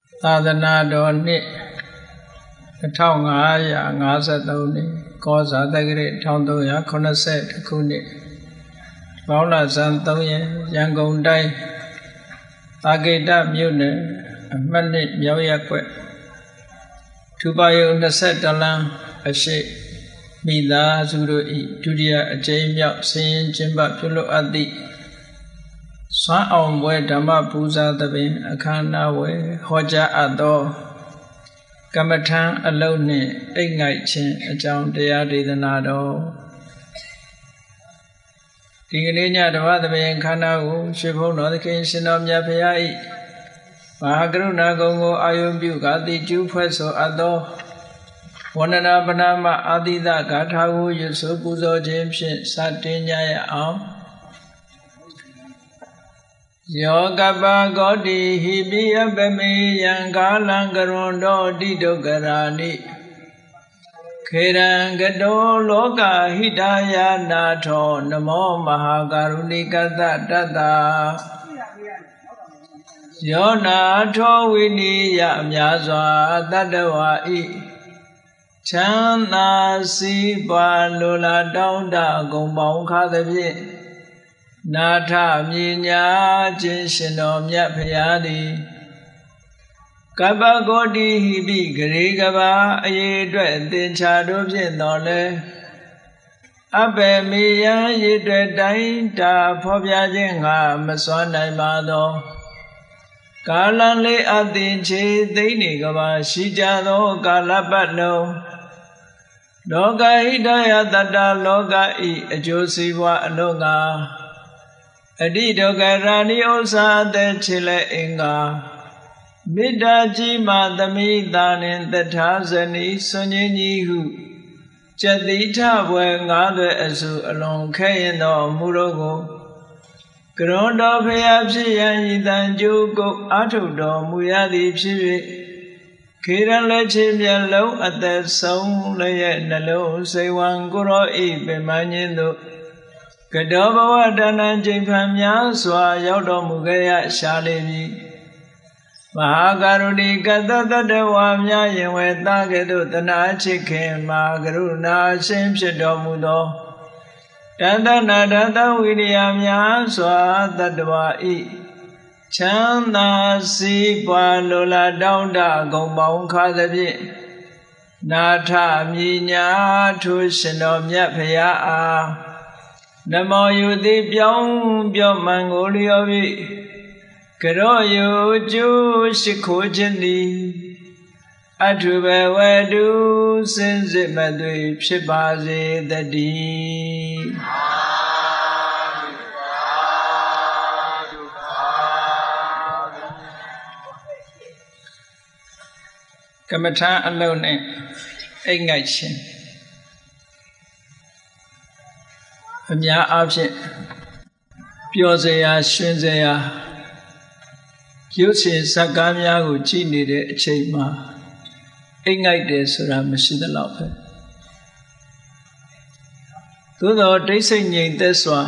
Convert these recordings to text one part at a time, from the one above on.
သာသနာတော်နှစ်1553နှစ်ကောဇာတက္ကရာ1380ခုနှစ်ဘောင်းလဇန်3ရက်ရန်ကုန်တိုင်းသာကေတမြို့နယ်အမှတ် 2မြောက်ရပ်ကွက်ထူပါယုံ22လမ်းအရှိမိသားစုတို့၏ဒုတိယအကြိမ်မြောက်ဆင်းရင်ကျင်းပပြုလုပ်အပ်သည့်စွမ်းအောင်ပွဲဓမ္မပူဇာသဘင်အခမ်းအနားဝယ်ဟောကြားအပ်သောကမ္မထံအလုံးနှင့်အိတ်ငိုက်ခြင်းအကြောင်းတရားဒေသနာတော်ဒီကနေ့ညဓမ္မသဘင်ခန္ဓာကိုရွှေဘုန်းတော်သခင်ရှင်တော်မြတ်ဖရာ၏မဟာကရုဏာကုံကိုအာယုပြုကာတိကျူးဖွဲ့ဆိုအပ်သောဝန္ဒနာပနာမအာတိသဂါထာကိုရွတ်ဆိုပူဇော်ခြင်းဖြင့်စတင်ကြရအောင်ယောကပဂောတိဟိပိအပမေယံကာလံကရွန်တောတိဒုက္ခရာနိခေရံကတောလောကဟိတယာနာထောနမောမဟာကရုဏိကတတတ္တယောနာထောဝိနိယအများစွာတတ္တဝါဤချမ်းသာစီးပွားလိုလားတောင်းတဂုံပေါင်းခါသဖြင့်နာထမြညာခြင်းရှင်တော်မြတ်ဖရာသည်ကပ္ပဂောတိဟိပိဂရေကဘာအရေအတွက်သင်္ချာတို့ဖြင့်တော်လဲအဘေမေယံရေအတွက်တိုင်းတာဖော်ပြခြင်းငါမစွမ်းနိုင်ပါသောကာလံလေးအသင်ချေသိမ့်နေကဘာရှိကြသောကာလပတ်လုံးလောကဟိတယတတ္တလောကဤအကျိုးစီးပွားအလုံးငါအတိဒုက္ခရာဏိဥ္စာတဲ့ချေလဲအင်္ဂါမေတ္တာကြီးမှသမိတာနှင့်တထာဇနီဆွန်ကြီးကြီးဟုကျတိထဘွယ်ငါးသွဲအစုအလွန်ခဲရင်တော်မူတော့ကိုကရွန်တော်ဖျားဖြစ်ရန်ဤတန်ကျိုးကုတ်အာထုတော်မူရသည်ဖြစ်၍ခေရန်လက်ချေမျက်လုံးအသက်ဆုံးလည်းရဲ့နှလုံးစိတ်ဝံကိုရောဤပင်မညင်းတို့ကတောဘဝတဏ္ဍကျိန်ဖန်များစွာရောက်တော်မူခဲ့ရရှာလေပြီမဟာကရုဏီကတတတ္တဝါများယင်ဝေသားကဲ့သို့တနာချစ်ခင်မဟာကရုဏာရှင်ဖြစ်တော်မူသောတသနာတသဝိရိယများစွာတတ္တဝါဤချမ်းသာစီးပွားလိုလားတောင်းတဂုံပေါင်းခါသဖြင့်နာထမြညာထိုရှင်တော်မြတ်ဖရာအားနမောယုတိပြောင်းပြောမှန်ကိုလျော်ပြီးကရောယုကျိုးရှိခိုးခြင်းသည်အထုဘဝတုစင်စစ်မသွေဖြစ်ပါစေတည်းကမ္မထအလုံးနဲ့အိတ်ငိုက်ခြင်းအများအားဖြင့်ပျော်စရာရွှင်စရာရုပ်ရှင်ဇာတ်ကားများကိုကြည့်နေတဲ့အချိန်မှာအိတ်ငိုက်တယ်ဆိုတာမရှိသလောက်ပဲသို့သောတိတ်ဆိတ်ငြိမ်သက်စွာ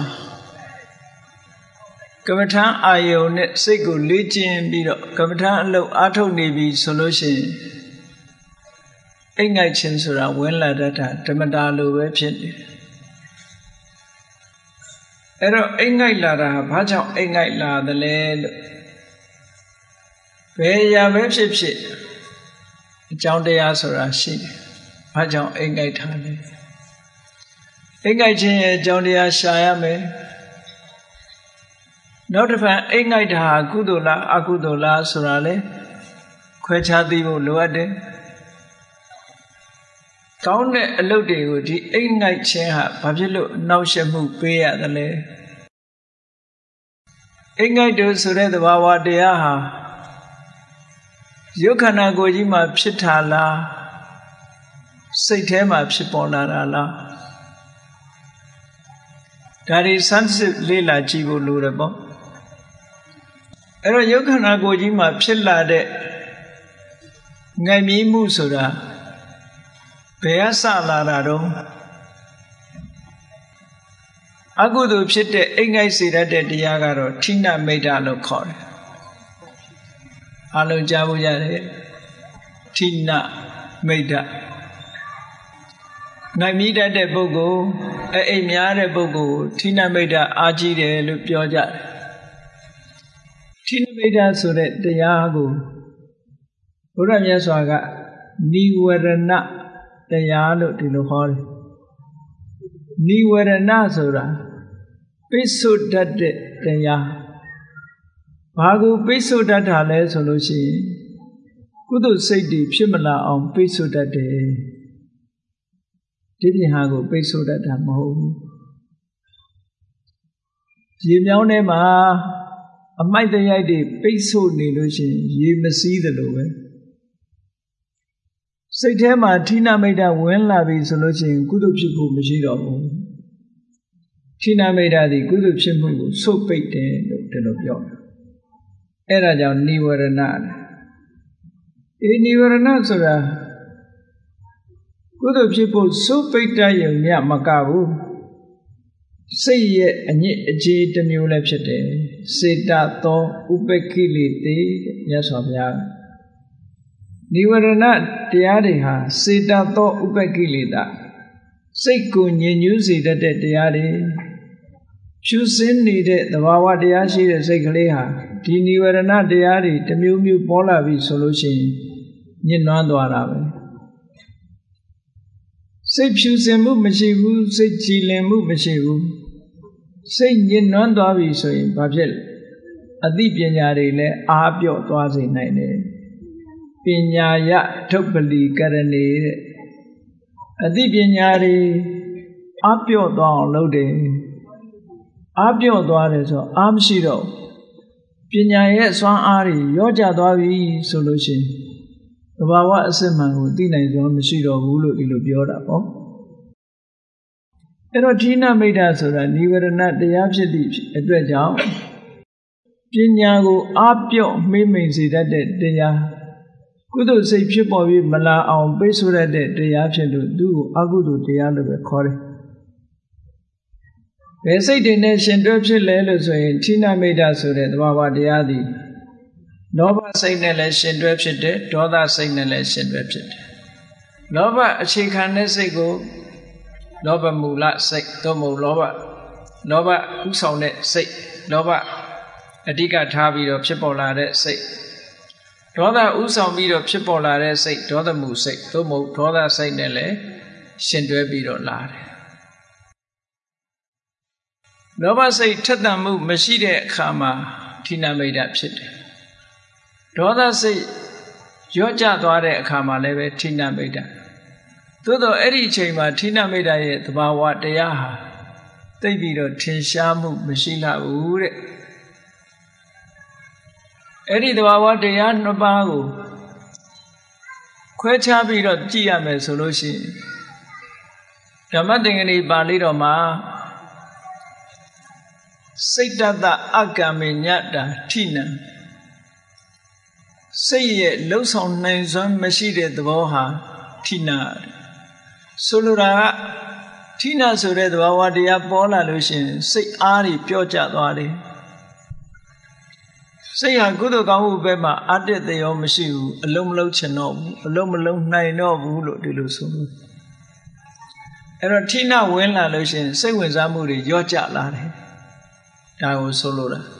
ကမ္မထအာယုန်နဲ့စိတ်ကိုလေ့ကျင့်ပြီးတော့ကမ္မထအလုပ်အားထုတ်နေပြီဆိုလို့ရှိရင်အိတ်ငိုက်ခြင်းဆိုတာဝင်လာတတ်တာဓမ္မတာလိုပဲဖြစ်နေတယ်အဲ့တော့အိတ်ငိုက်လာတာဘာကြောင့်အိတ်ငိုက်လာသလဲလို့ဘယ်ရာပဲဖြစ်ဖြစ်အကြောင်းတရားဆိုတာရှိတယ်ဘာကြောင့်အိတ်ငိုက်ထားလဲအိတ်ငိုက်ခြင်းရဲ့အကြောင်းတရားရှာရမယ်နောက်တစ်ဖန်အိတ်ငိုက်တာဟာကုသိုလ်လားအကုသိုလ်လားဆိုတာလေခွဲခြားသိဖို့လိုအပ်တယ်ကောင်းတဲ့အလုပ်တွေကိုဒီအိတ်ငိုက်ခြင်းဟာဘာဖြစ်လို့အနှောက်အယှက်မှုပေးရသလဲအိတ်ငိုက်တို့ဆိုတဲ့သဘာဝတရားဟာရုပ်ခန္ဓာကိုယ်ကြီးမှာဖြစ်တာလားစိတ်ထဲမှာဖြစ်ပေါ်လာတာလားဒါတွေစမ်းစစ်လေ့လာကြည့်ဖို့လိုတယ်ပေါ့အဲ့တော့ရုပ်ခန္ဓာကိုယ်ကြီးမှာဖြစ်လာတဲ့ငြိမ်မြီးမှုဆိုတာဘယ်အစလာတာတော့အကုသိုလ်ဖြစ်တဲ့အိတ်ငိုက်စေတတ်တဲ့တရားကတော့ဌိနမိတ်္တလို့ခေါ်တယ်အလုံးကြားဖို့ရတယ်ဌိနမိတ်္တနိုင်မိတတ်တဲ့ပုဂ္ဂိုလ်အိမ်များတဲ့ပုဂ္ဂိုလ်ဌိနမိတ်္တအားကြီးတယ်လို့ပြောကြတယ်ဌိနမိတ်္တဆိုတဲ့တရားကိုဘုရားမြတ်စွာကနိဝရဏတရားလို့ဒီလိုဟောတယ်နိဝရဏဆိုတာပိစ္ဆုတတ်တဲ့တရားဘာကိုပိစ္ဆုတတ်တာလဲဆိုလို့ရှိရင်ကုသိုလ်စိတ်တွေဖြစ်မလာအောင်ပိစ္ဆုတတ်တယ်ဒီပြင်ဟာကိုပိစ္ဆုတတ်တာမဟုတ်ဘူးရေမြောင်းထဲမှာအမိုက်တရိုက်တွေပိတ်ဆို့နေလို့ရှိရင်ရေမစီးသလိုပဲစိတ်ထဲမှာဌိနမိတ်္တဝင်လာပြီဆိုလို့ရှိရင်ကုသိုလ်ဖြစ်ဖို့မရှိတော့ဘူးဌိနမိတ်္တသည်ကုသိုလ်ဖြစ်မှုကိုဆုတ်ပိတ်တယ်လို့ဒီလိုပြောတယ်အဲ့ဒါကြောင့်နိဝရဏနိဝရဏဆိုတာကုသိုလ်ဖြစ်ဖို့ဆုတ်ပိတ်တတ်ရုံမျှမကဘူးစိတ်ရဲ့အညစ်အကြေးတစ်မျိုးလည်းဖြစ်တယ်စေတသောဥပက္ခိလေတေမြတ်စွာဘုရားနိဝရဏတရားတွေဟာစေတသောဥပက္ခိလေတာစိတ်ကိုညင်ညူးစေတတ်တဲ့တရားတွေဖြူစင်းနေတဲ့သဘာဝတရားရှိတဲ့စိတ်ကလေးဟာဒီနိဝရဏတရားတွေတစ်မျိုးမျိုးပေါ်လာပြီဆိုလို့ရှိရင်ညှဉ်းနှွမ်းသွားတာပဲစိတ်ဖြူစင်မှုမရှိဘူးစိတ်ကြည်လင်မှုမရှိဘူးစိတ်ညှဉ်းနှွမ်းသွားပြီဆိုရင်ဘာဖြစ်လဲအသိပညာတွေလည်းအားပြော့သွားစေနိုင်တယ်ပညာယထုပ္ပလီကရဏေတဲ့အသိပညာတွေအားပြော့သွားအောင်လုပ်တယ်အားပြော့သွားတယ်ဆိုအားမရှိတော့ပညာရဲ့စွမ်းအားတွေရောကျသွားပြီဆိုလို့ရှိရင်သဘာဝအစစ်မှန်ကိုသိနိုင်စွမ်းမရှိတော့ဘူးလို့ဒီလိုပြောတာပေါ့အဲ့တော့ဌိနမိတ်္တဆိုတာနိဝရဏတရားဖြစ်သည့်အတွက်ကြောင့်ပညာကိုအားပြော့မှိမ့်မိန်စေတတ်တဲ့တရားကုသိုလ်စိတ်ဖြစ်ပေါ်ပြီးမလာအောင်ပိတ်ဆို့ရတဲ့တရားဖြစ်လို့သူ့ကိုအကုသိုလ်တရားလို့ပဲခေါ်တယ်ဘယ်စိတ်တွေနဲ့ရှင်တွဲဖြစ်လဲလို့ဆိုရင်ဌိနမိတ်္တဆိုတဲ့သဘာဝတရားသည်လောဘစိတ်နဲ့လည်းရှင်တွဲဖြစ်တယ်ဒေါသစိတ်နဲ့လည်းရှင်တွဲဖြစ်တယ်လောဘအခြေခံတဲ့စိတ်ကိုလောဘမူလစိတ်သို့မဟုတ်လောဘဥဆောင်တဲ့စိတ်လောဘအဓိကထားပြီးတော့ဖြစ်ပေါ်လာတဲ့စိတ်ဒေါသဥဆောင်ပြီးတော့ဖြစ်ပေါ်လာတဲ့စိတ်ဒေါသမူစိတ်သို့မဟုတ်ဒေါသစိတ်နဲ့လည်းရှင်တွဲပြီးတော့လာတယ်လောဘစိတ်ထက်သန်မှုမရှိတဲ့အခါမှာဌိနမိတ်္တဖြစ်တယ်ဒေါသစိတ်ရော့ကျသွားတဲ့အခါမှာလည်းပဲဌိနမိတ်္တသို့တော့အဲ့ဒီအချိန်မှာဌိနမိတ်္တရဲ့သဘာဝတရားဟာသိပြီးတော့ထင်ရှားမှုမရှိလာဘူးတဲ့အဲ့ဒီသဘာဝတရားနှစ်ပါးကိုခွဲခြားပြီးတော့ကြည့်ရမယ်ဆိုလို့ရှိရင်ဓမ္မသင်္ကနီပါဠိတော်မှာစိတ်တတအကမ္မေညတာဌိနံစိတ်ရဲ့လှုပ်ဆောင်နိုင်စွမ်းမရှိတဲ့သဘောဟာဌိနဆိုလိုတာကဌိနဆိုတဲ့သဘာဝတရားပေါ်လာလို့ရှိရင်စိတ်အားတွေပျော့ကျသွားတယ်စိတ်ဟာကုသိုလ်ကောင်းမှုဘက်မှာအတ္တတရားမရှိဘူးအလုံးမလုံးချင်တော့ဘူးအလုံးမလုံးနိုင်တော့ဘူးလို့ဒီလိုဆိုလို့အဲ့တော့ဌိနဝင်လာလို့ရှိရင်စိတ်ဝင်စားမှုတွေလျော့ကျလာတယ်ဒါကိုဆိုလိုတာ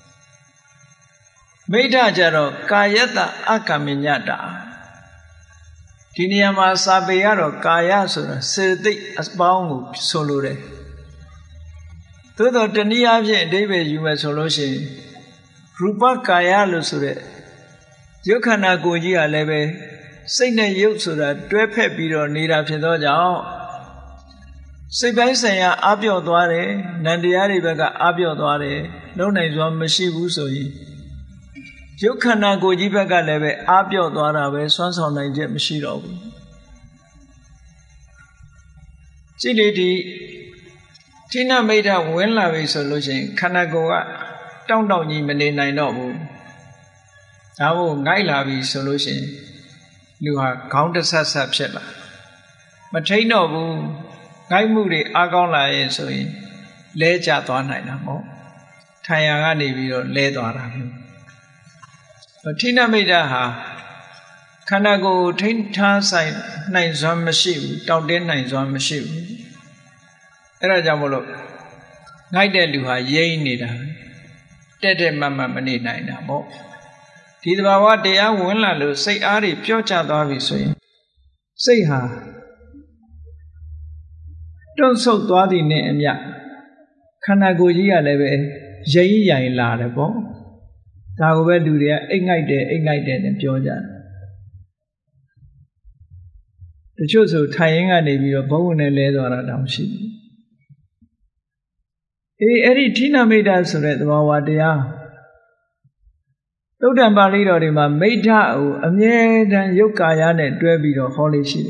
မိဋ္ဌကြတော့ကာယတအကမ္မညတာဒီနေရာမှာစာပေရတော့ကာယဆိုတာစေတသိက်အပေါင်းကိုဆိုလိုတယ်သို့တော့တနည်းအားဖြင့်အဓိပ္ပာယ်ယူမယ်ဆိုလို့ရှိရင်ရူပကာယလို့ဆိုတဲ့ရုပ်ခန္ဓာကိုယ်ကြီးကလည်းပဲစိတ်နဲ့ရုပ်ဆိုတာတွဲဖက်ပြီးတော့နေတာဖြစ်သောကြောင့်စိတ်ပိုင်းဆိုင်ရာအပြော့သွားတယ်နံတရားတွေဘက်ကအပြော့သွားတယ်လုံးနိုင်စွာမရှိဘူးဆိုရင်ရုပ်ခန္ဓာကိုယ်ကြီးဘက်ကလည်းပဲအပြော့သွားတာပဲစွမ်းဆောင်နိုင်ချက်မရှိတော့ဘူးကြည့်လေဒီဌိနမိတ်္တဝင်လာပြီဆိုလို့ရှိရင်ခန္ဓာကိုယ်ကတောင့်ကြီးမနေနိုင်တော့ဘူးဒါမို့ငိုက်လာပြီဆိုလို့ရှိရင်လူဟာခေါင်းတဆတ်ဆတ်ဖြစ်လာမထိန်တော့ဘူးငိုက်မှုတွေအားကောင်းလာရင်ဆိုရင်လဲကျသွားနိုင်တာပေါ့ထိုင်ရာကနေပြီးတော့လဲသွားတာမျိုး Tina Mida ha Kanago Tin Ta Sai Nine Zom Machine, Down Nine Zom Machine. Era Jamolo Night Luha Yay Nida Dead Mamma Manina Namo. Tidawa dea Wunla say Ari Piocha Davi say ha. Don't so dwadi ne emya. Kanago ya leve, Jay Yay Larabo. Tawe do their ignite and Georgia. The choice of tying a navy of bone and leather around ship. Eri Tina made us read what they are. Totem Balido Rima made her a mere than Yokayan and Dwebi or Holy Ship.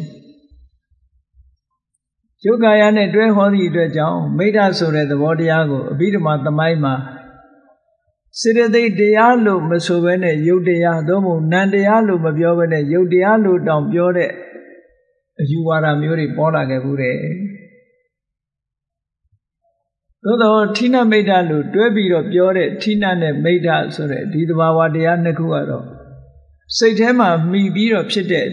Yokayan and Dwe Holy Dwejon made us read the Wadiago, a bit of the Maima. Sidade Diallo Masovene, Yodea Domo, Nandialo Mabiovene, Yodialo down Biore. You are a muri Bola Gavure. Though Tina made a loot, Dwebi of Biore, Tina ne made us so that Didawa Dianacuaro. Say Tema, me beat up Chide.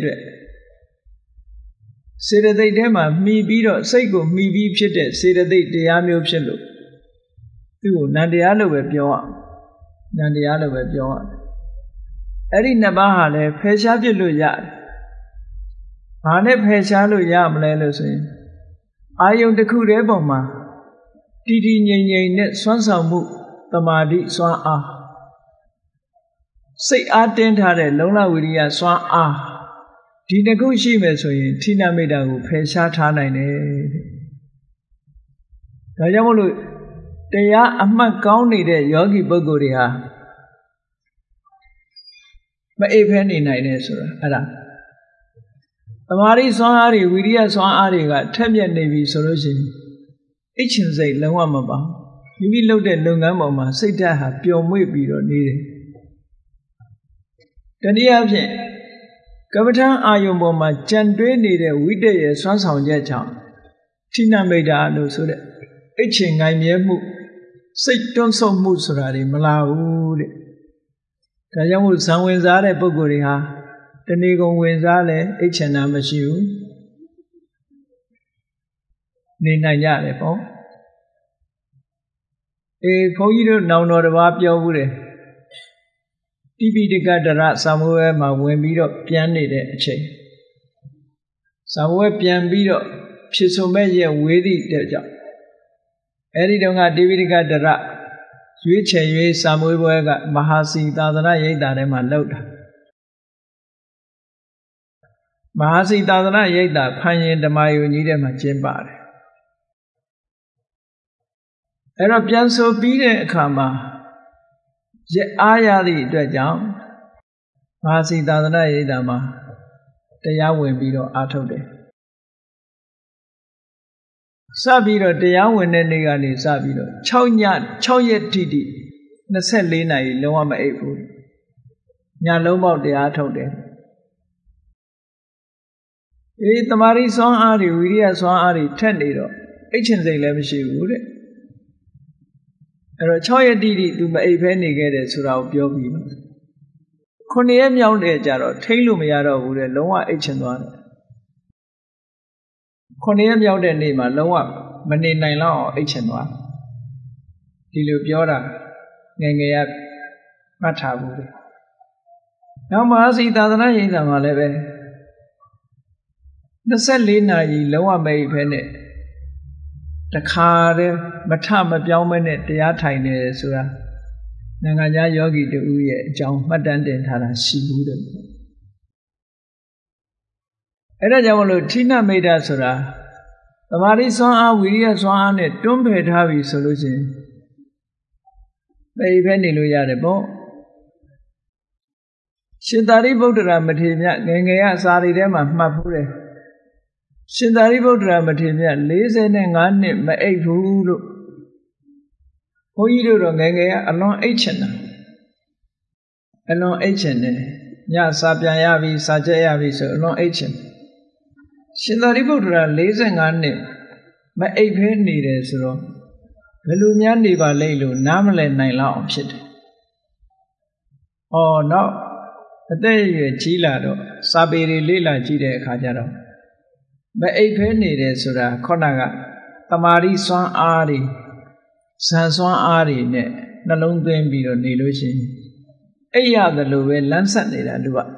Sidade Dema, me beat up, Sego, me beat Chide, Sidade Diamio Chelo. You, Nandialo with your. Nandiala with your Eri Nabahale, Peshabilu Yad. Ane Peshalu Yam Lelusi. Ayum the Kureboma. Didi Nye net Swansamu, Tamadi Swan Ah. Say Aden Hare, Lona Widia Swan Ah. Dinagushi Mesoin, Tina Medagu, Peshatana. Dayamulu. They are among county the Yogi Bogoria. But a penny night, Ada. Amari Sonari, Widia Sonari got 10 year navy solution. Each and say Lawamaba. You will look at Lungamoma, say that have pure maybe or needed. Then you have Gavatan Ayumoma, Chandre needed with the Swanson Jeton. Tina made a no so that. Itching I may move. Say don't so move sorry, Malawood. Kayamu San Wenzare Bogoriha, the Nego Wenzale, H&Amashu. Nina Yarepo. A Poydo now not a wapia wood. Tibi de Gadara, somewhere my Wembido pianide a chain. Somewhere pian bido, Chisomea weedy the job. Eri donga David got the rat. Switch a ye Samuel got Mahasi Tadana Yeda ma load. Mahasi Tadana Yeda, Panya the Mayu needed my jimbar. Erapian so beat a kama. Yet Ayali Dwajam Mahasi Tadana Yedama. The Yahweh beetle out of there. Sabiro de Yawanegani Sabiro, Chowyet Tidi, Naselina, Loama Efu. Yaloma de Atode. Eat the Mari Son Ari, Widia Son Ari, Tendido, H&Z Levishi would it. A Chowyet Didi to a penny get it throughout Yogi. Koniam Young Ejaro, Tailum would a lower H&1. Koniam Yauda name a lower, Manina law H&1. Dilubiora, Nangayat, Matabu. Now Masi Tadana in the Maleve. The Selina ye lower may penny. The car, Matama Biaumanet, the Atine Sura. Nangaya Yogi de Uye, John Madanden Hara Shibuda. Era Jamalo Tina made us the Marison are Widia Swan it, don't pay heavy solution. May penny Luyadebo Shindari Bodra Matimia, Nangaya Sari Dema, Mapure Shindari Bodra Matimia, Lizen and Gunny, my egg food. Who you do Nangaya along H&A. Ya Sabiayavi, Sajayavi, so along H&A. Shindari Bodra lays and gunny, my egg penny is wrong. Velumian diva lelu, Namal and Naila shit. နောက်အသက်အရွယ်ကြီးလာတော့စာပေတွေလေ့လာကြည့်တဲ့အခါကျတော့မအိပ်ဖဲနေတယ်ဆိုတာခုနကတမာရီစွမ်းအားတွေဇန်စွမ်းအားတွေနဲ့နှလုံးသွင်းပြီးတော့နေလို့ရှိရင်အိပ်ရတယ်လို့ပဲလမ်းဆက်နေတာလူက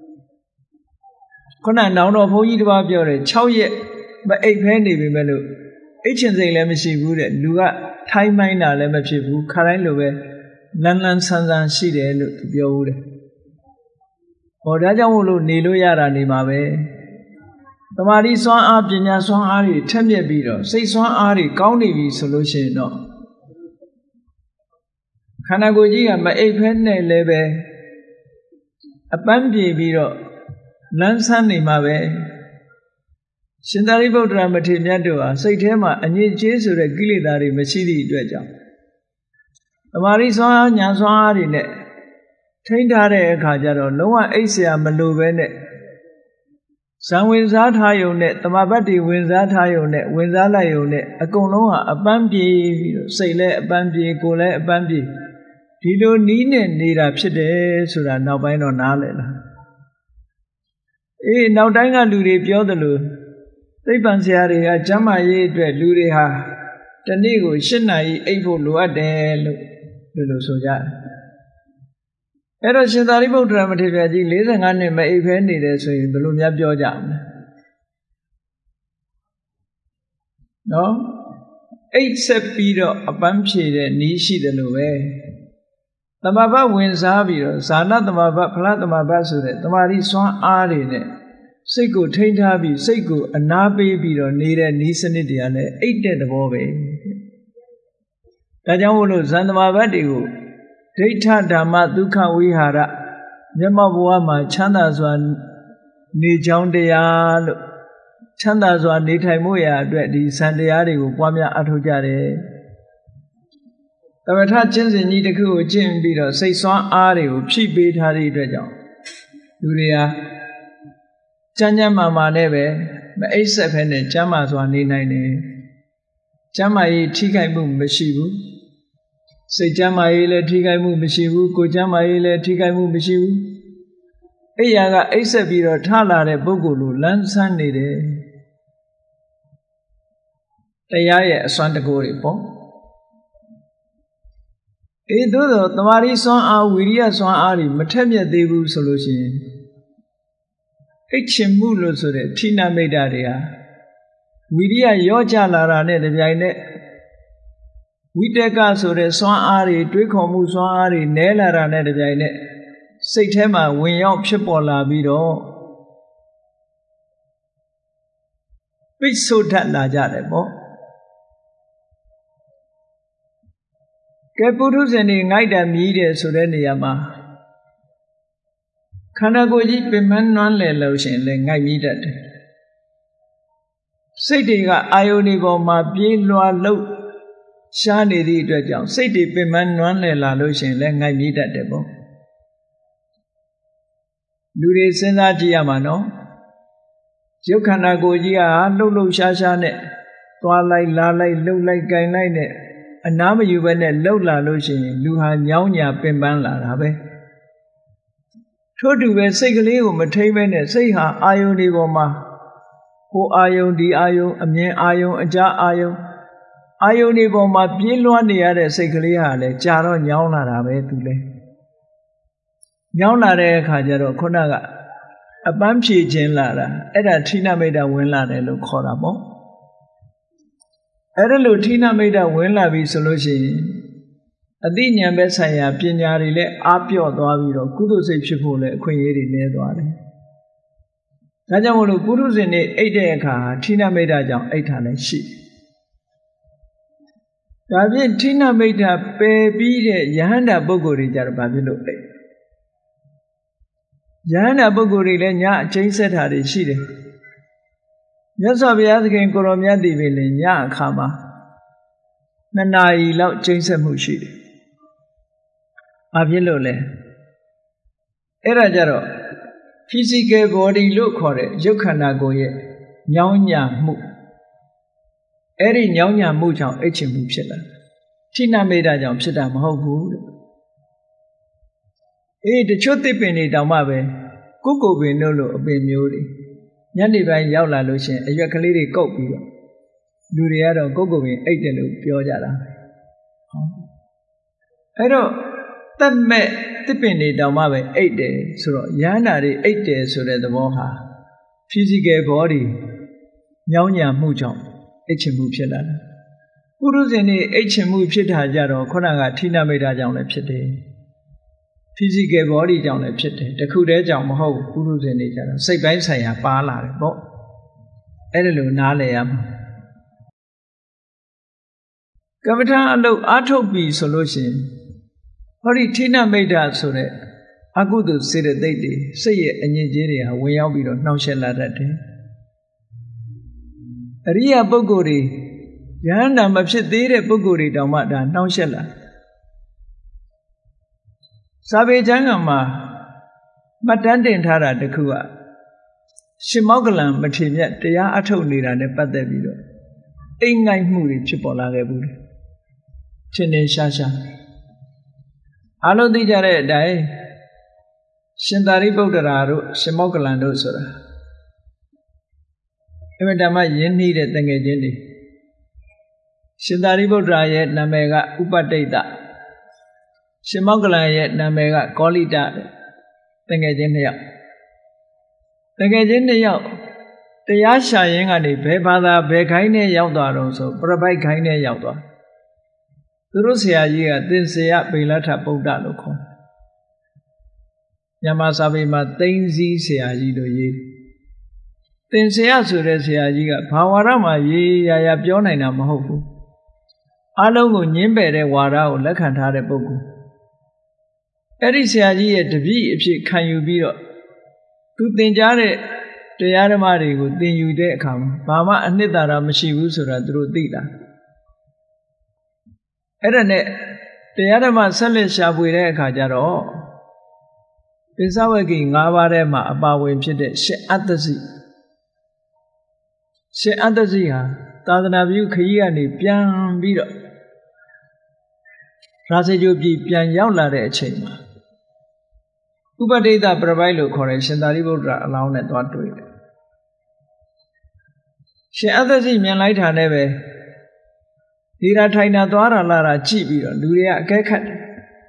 ခုနနောင်တော်ဘုန်းကြီးတစ်ပါးပြောတယ်6ရက်မအိပ်ဖဲနေပြီမဲ့လို့အိတ်ချင်စိတ်လည်းမရှိဘူးတဲ့လူကထိုင်းမိုင်းတာလည်းမဖြစ်ဘူးခါတိုင်းလိုပဲလန်းလန်းဆန်းဆန်းရှိတယ်လို့သူပြောဦးတယ်ဒါကြောင့်မို့လို့နေလို့ရတာနေမှာပဲတမာတိစွမ်းအားပညာစွမ်းအားတွေထက်မြက်ပြီးတော့စိတ်စွမ်းအားတွေကောင်းနေပြီဆိုလို့ရှိရင်တော့ခန္ဓာကိုယ်ကြီးကမအိပ်ဖဲနဲ့လည်းပဲအပန်းပြေပြီးတော့လန်းဆန်းနေမှာပဲရှင်သာရိပုတ္တရာမထေရမြတ်တို့ဟာစိတ်ထဲမှာအငြိကျေးဆိုတဲ့ကိလေသာတွေမရှိသည့်အတွက်ကြောင့်တမာတိစွမ်းအားဉာဏ်စွမ်းအားတွေနဲ့ထိန်းထားတဲ့အခါကျတော့လုံးဝအိပ်เสียမလိုပဲနဲ့ဇံဝင်စားထားယုံနဲ့တမာပတ်တွေဝင်စားထားယုံနဲ့ဝင်စားလိုက်ယုံနဲ့အကုန်လုံးဟာအပန်းပြေပြီးတော့စိတ်လည်းအပန်းပြေကိုယ်လည်းအပန်းပြေဒီလိုနီးနဲ့နေတာဖြစ်တယ်ဆိုတာနောက်ပိုင်းတော့နားလည်လားနောက်တိုင်းကလူတွေပြောသလိုသိပ္ပံဆရာတွေကကျမ်းမာရေးအတွက်လူတွေဟာတနေ့ကို8နာရီအိပ်ဖို့လိုအပ်တယ်လို့ဆိုကြတယ်အဲ့တော့ရှင်သာရိပုတ္တရာမထေရကြီး45နှစ်မအိပ်ဖဲနေတယ်ဆိုရင်ဘယ်လိုများပြောကြမလဲနော်အိပ်ဆက်ပြီးတော့အပန်းဖြေတဲ့နည်းရှိတယ်လို့ပဲတမဘဝင်စားပြီးတော့ဇာနတမဘဖလားတမဘဆိုတဲ့တမာတိစွမ်းအားတွေနဲ့စိတ်ကိုထိန်းထားပြီးစိတ်ကိုအနာပေးပြီးတော့နေတဲ့နည်းစနစ်တွေကလည်းအိပ်တဲ့သဘောပဲဒါကြောင့်မို့လို့ဇန်တမဘတွေကိုဒိဋ္ဌဓမ္မဒုက္ခဝိဟာရမျက်မှောက်ဘဝမှာချမ်းသာစွာနေကြောင်းတရားလို့ချမ်းသာစွာနေထိုင်မှုရာအတွက်ဒီဇန်တရားတွေကိုပွားများအထောက်ကြတယ်သမထကျင့်စဉ်ကြီးတစ်ခုကိုကျင့်ပြီးတော့စိတ်စွမ်းအားတွေကိုဖြည့်ပေးထားတဲ့အတွက်ကြောင့်လူတွေဟာကျမ်းမာမာနဲ့ပဲမအိပ်ဆက်ဖဲနဲ့ကျမ်းမာစွာနေနိုင်တယ်ကျမ်းမာရေးထိခိုက်မှုမရှိဘူးစိတ်ကျမ်းမာရေးလည်းထိခိုက်မှုမရှိဘူးကိုယ်ကျမ်းမာရေးလည်းထိခိုက်မှုမရှိဘူးအိယာကအိပ်ဆက်ပြီးတော့ထလာတဲ့ပုဂ္ဂိုလ်လိုလန်းဆန်းနေတယ်တရားရဲ့အစွမ်းတကူတွေပေါ့သို့သောတမာရီစွမ်းအားဝိရိယစွမ်းအားတွေမထက်မြက်သေးဘူးဆိုလို့ရှိရင်အိတ်ချင်မှုလို့ဆိုတဲ့ဌိနမိတ်တာတွေဟာဝိရိယရော့ကျလာတာနဲ့တပြိုင်နက်ဝိတက်ကဆိုတဲ့စွမ်းအားတွေတွေးခေါ်မှုစွမ်းအားတွေနည်းလာတာနဲ့တပြိုင်နက်စိတ်ထဲမှာဝင်ရောက်ဖြစ်ပေါ်လာပြီးတော့ပိတ်ဆို့တတ်လာကြတယ်ပေါ့ကဲပုထုဇဉ်တွေငိုက်တာမြည်တယ်ဆိုတဲ့နေရာမှာခန္ဓာကိုယ်ကြီးပင်မနွမ်းလည်လို့ရှိရင်လည်းငိုက်မြည်တတ်တယ်စိတ်တွေကအာယုန်ဒီပေါ်မှာပြေးလွှာလှုပ်ရှားနေသည့်အတွက်ကြောင့်စိတ်တွေပင်မနွမ်းလည်လာလို့ရှိရင်လည်းငိုက်မြည်တတ်တယ်ပေါ့လူတွေစဉ်းစားကြည့်ရမှာနော်ရုပ်ခန္ဓာကိုယ်ကြီးဟာလှုပ်လှုပ်ရှားရှားနဲ့သွားလိုက်လာလိုက်လှုပ်လိုက်ကြိုင်လိုက်နဲ့အနားမယူဘဲနဲ့လှုပ်လာလို့ရှိရင်လူဟာညောင်းညာပင်ပန်းလာတာပဲထို့တူပဲစိတ်ကလေးကိုမထိမ့်ဘဲနဲ့စိတ်ဟာအာယုန်ဒီပေါ်မှာဟိုအာယုန်ဒီအာယုန်အမြင်အာယုန်အကြားအာယုန်ဒီပေါ်မှာပြေးလွှားနေရတဲ့စိတ်ကလေးဟာလည်းကြာတော့ညောင်းလာတာပဲသူလဲညောင်းလာတဲ့အခါကျတော့ခုနကအပန်းဖြေခြင်းလာတာအဲ့ဒါဌိနမိတ်တာဝင်လာတယ်လို့ခေါ်တာပေါ့အဲ့ဒါလို့ဌိနမိတ်တာဝင်လာပြီဆိုလို့ရှိရင်အသိဉာဏ်ပဲဆိုင်ရာပညာတွေလည်းအားပြော့သွားပြီးတော့ကုသိုလ်စိတ်ဖြစ်ဖို့လည်းအခွင့်အရေးတွေနည်းသွားတယ်။ဒါကြောင့်မို့လို့ပုထုဇဉ်တွေအိတ်တဲ့အခါဌိနမိတ်တာကြောင့်အိတ်တာလည်းရှိတယ်။ဒါဖြင့်ဌိနမိတ်တာပယ်ပြီးတဲ့ယဟန္တာပုဂ္ဂိုလ်တွေကြတော့ဘာဖြစ်လို့အိတ်ယဟန္တာပုဂ္ဂိုလ်တွေလည်းညအချိန်ဆက်တာတွေရှိတယ်။မြတ်စွာဘုရားသခင်ကိုရောမြတ်တည်ပြီလေညအခါမှာ2 နာရီလောက်ချိန်ဆက်မှုရှိတယ်။ဘာဖြစ်လို့လဲ။အဲ့ဒါကြတော့ physical body လို့ခေါ်တဲ့ရုပ်ခန္ဓာကိုယ်ရဲ့ညောင်းညာမှုအဲ့ဒီညောင်းညာမှုကြောင့်အိတ်ချင်မှုဖြစ်လာဌိနမိတ်တာကြောင့်ဖြစ်တာမဟုတ်ဘူးတဲ့တချို့သစ်ပင်တွေတောင်မှပဲကိုကိုပင်တို့လိုအပင်မျိုးတွေညနေပိုင်းရောက်လာလို့ရှင်အရွက်ကလေးတွေကုတ်ပြီးတော့လူတွေကတော့ကိုကိုပင်အိတ်တယ်လို့ပြောကြတာအဲ့တော့တတ်မဲ့သစ်ပင်တွေတောင်မှပဲအိတ်တယ်ဆိုတော့ရဟန္တာတွေအိတ်တယ်ဆိုတဲ့သဘောဟာ physical body ညောင်းညာမှုကြောင့်အိတ်ချင်မှုဖြစ်လာတယ်ပုရုဇဉ်တွေအိတ်ချင်မှုဖြစ်တာကြတော့ခုနကဌိနမိတ်တာကြောင့်လည်းဖြစ်တယ် physical body ကြောင့်လည်းဖြစ်တယ်တခုတည်းကြောင့်မဟုတ်ပုရုဇဉ်တွေကြတော့စိတ်ပိုင်းဆိုင်ရာပါလာတယ်ပေါ့အဲ့ဒါလိုနားလည်ရမှာကမ္မထာအလုပ်အားထုတ်ပြီဆိုလို့ရှိရင်ဟောဒီဌိနမိတ်တာဆိုတဲ့အကုသိုလ်စေတသိက်တွေစိတ်ရဲ့အငြိကြီးတွေဟာဝင်ရောက်ပြီးတော့နှောင့်ယှက်လာတတ်တယ်အရိယာပုဂ္ဂိုလ်တွေယဟန္တာမဖြစ်သေးတဲ့ပုဂ္ဂိုလ်တွေတောင်မှဒါနှောင့်ယှက်လာစာပေကျမ်းဂန်မှာမှတ်တမ်းတင်ထားတာတခုကရှင်မောက္ကလံမထေမြတ်တရားအထုတ်နေတာနဲ့ပတ်သက်ပြီးတော့အိမ်ငိုက်မှုတွေဖြစ်ပေါ်လာခဲ့ဘူးတယ်ထင်ထင်ရှားရှားအားလုံးသိကြတဲ့အတိုင်းရှင်သာရိပုတ္တရာတို့ရှင်မောက္ကလံတို့ဆိုတာအမှန်တမ်းရင်းနှီးတဲ့တငယ်ချင်းတွေရှင်သာရိပုတ္တရာရဲ့နာမည်ကဥပတိတ်တရှင်မောက္ကလံရဲ့နာမည်ကကောလိတတငယ်ချင်းနှစ်ယောက်တငယ်ချင်းနှစ်ယောက်တရားရှာရင်းကနေဘယ်ဘာသာဘယ်ခိုင်းနဲ့ရောက်သွားတော့ဆိုပြပိုက်ခိုင်းနဲ့ရောက်သွားသူတို့ဆရာကြီးကသင်္ဆေယဗိလထပုဒ္ဒလို့ခေါ်မြန်မာစာပေမှာသိန်းစည်းဆရာကြီးလို့ရေးသင်္ဆေယဆိုတဲ့ဆရာကြီးကဘာဝရမှာရေးရပြောနိုင်တာမဟုတ်ဘူးအလုံးကိုညင်းပယ်တဲ့ဝါဒကိုလက်ခံထားတဲ့ပုဂ္ဂိုလ်အဲ့ဒီဆရာကြီးရဲ့တပည့်အဖြစ်ခံယူပြီးတော့သူသင်ကြားတဲ့တရားဓမ္မတွေကိုသင်ယူတဲ့အခါမှာဘာမှအနှစ်သာရမရှိဘူးဆိုတာသူတို့သိတာအဲ့ဒါနဲ့တရားဓမ္မဆက်လက်ရှာဖွေတဲ့အခါကျတော့ပိဿဝဂ္ဂိ၅ပါးထဲမှာအပါဝင်ဖြစ်တဲ့ရှင်အတ္တစီဟာသာသနာပြုခရီးကနေပြန်ပြီးတော့ရာဇဂိုပြည်ပြန်ရောက်လာတဲ့အချိန်မှာဥပတိတ္တပြပိုက်လို့ခေါ်တဲ့ရှင်သာရိပုတ္တရာအလောင်းနဲ့သွားတွေ့တယ်ရှင်အတ္တစီမြင်လိုက်တာနဲ့ပဲဒီရာထိုင်တာသွားတာလာတာကြည့်ပြီးတော့လူတွေကအကဲခတ်တယ်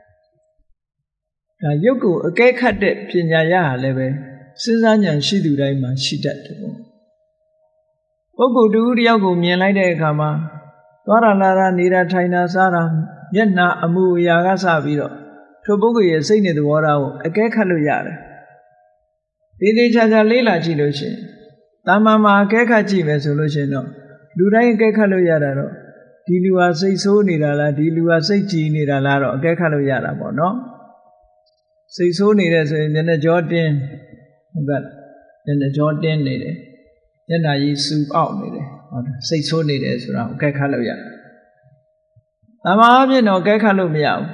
ဒါရုပ်ကိုအကဲခတ်တဲ့ပညာရဟာလည်းပဲစဉ်းစားဉာဏ်ရှိသူတိုင်းမှာရှိတတ်တယ်ပေါ့ပုဂ္ဂိုလ်တူတယောက်ကိုမြင်လိုက်တဲ့အခါမှာသွားတာလာတာနေတာထိုင်တာစားတာမျက်နှာအမူအရာကစပြီးတော့ထိုပုဂ္ဂိုလ်ရဲ့စိတ်နဲ့သဘောထားကိုအကဲခတ်လို့ရတယ်ဒီသေးချာချာလေးလာကြည့်လို့ရှိရင်တာမန်မှာအကဲခတ်ကြည့်မယ်ဆိုလို့ရှိရင်တော့လူတိုင်းအကဲခတ်လို့ရတာတော့ဒီလူဟာစိတ်ဆိုးနေတာလားဒီလူဟာစိတ်ကြည်နေတာလားတော့အကဲခတ်လို့ရတာပေါ့နော်စိတ်ဆိုးနေတယ်ဆိုရင်မျက်နှာကြောတင်းဟုတ်ကဲ့မျက်နှာကြောတင်းနေတယ်မျက်နှာကြီးစူအောက်နေတယ်ဟုတ်တယ်စိတ်ဆိုးနေတယ်ဆိုတာအကဲခတ်လို့ရတယ်။တမားအဖြစ်တော့အကဲခတ်လို့မရဘူး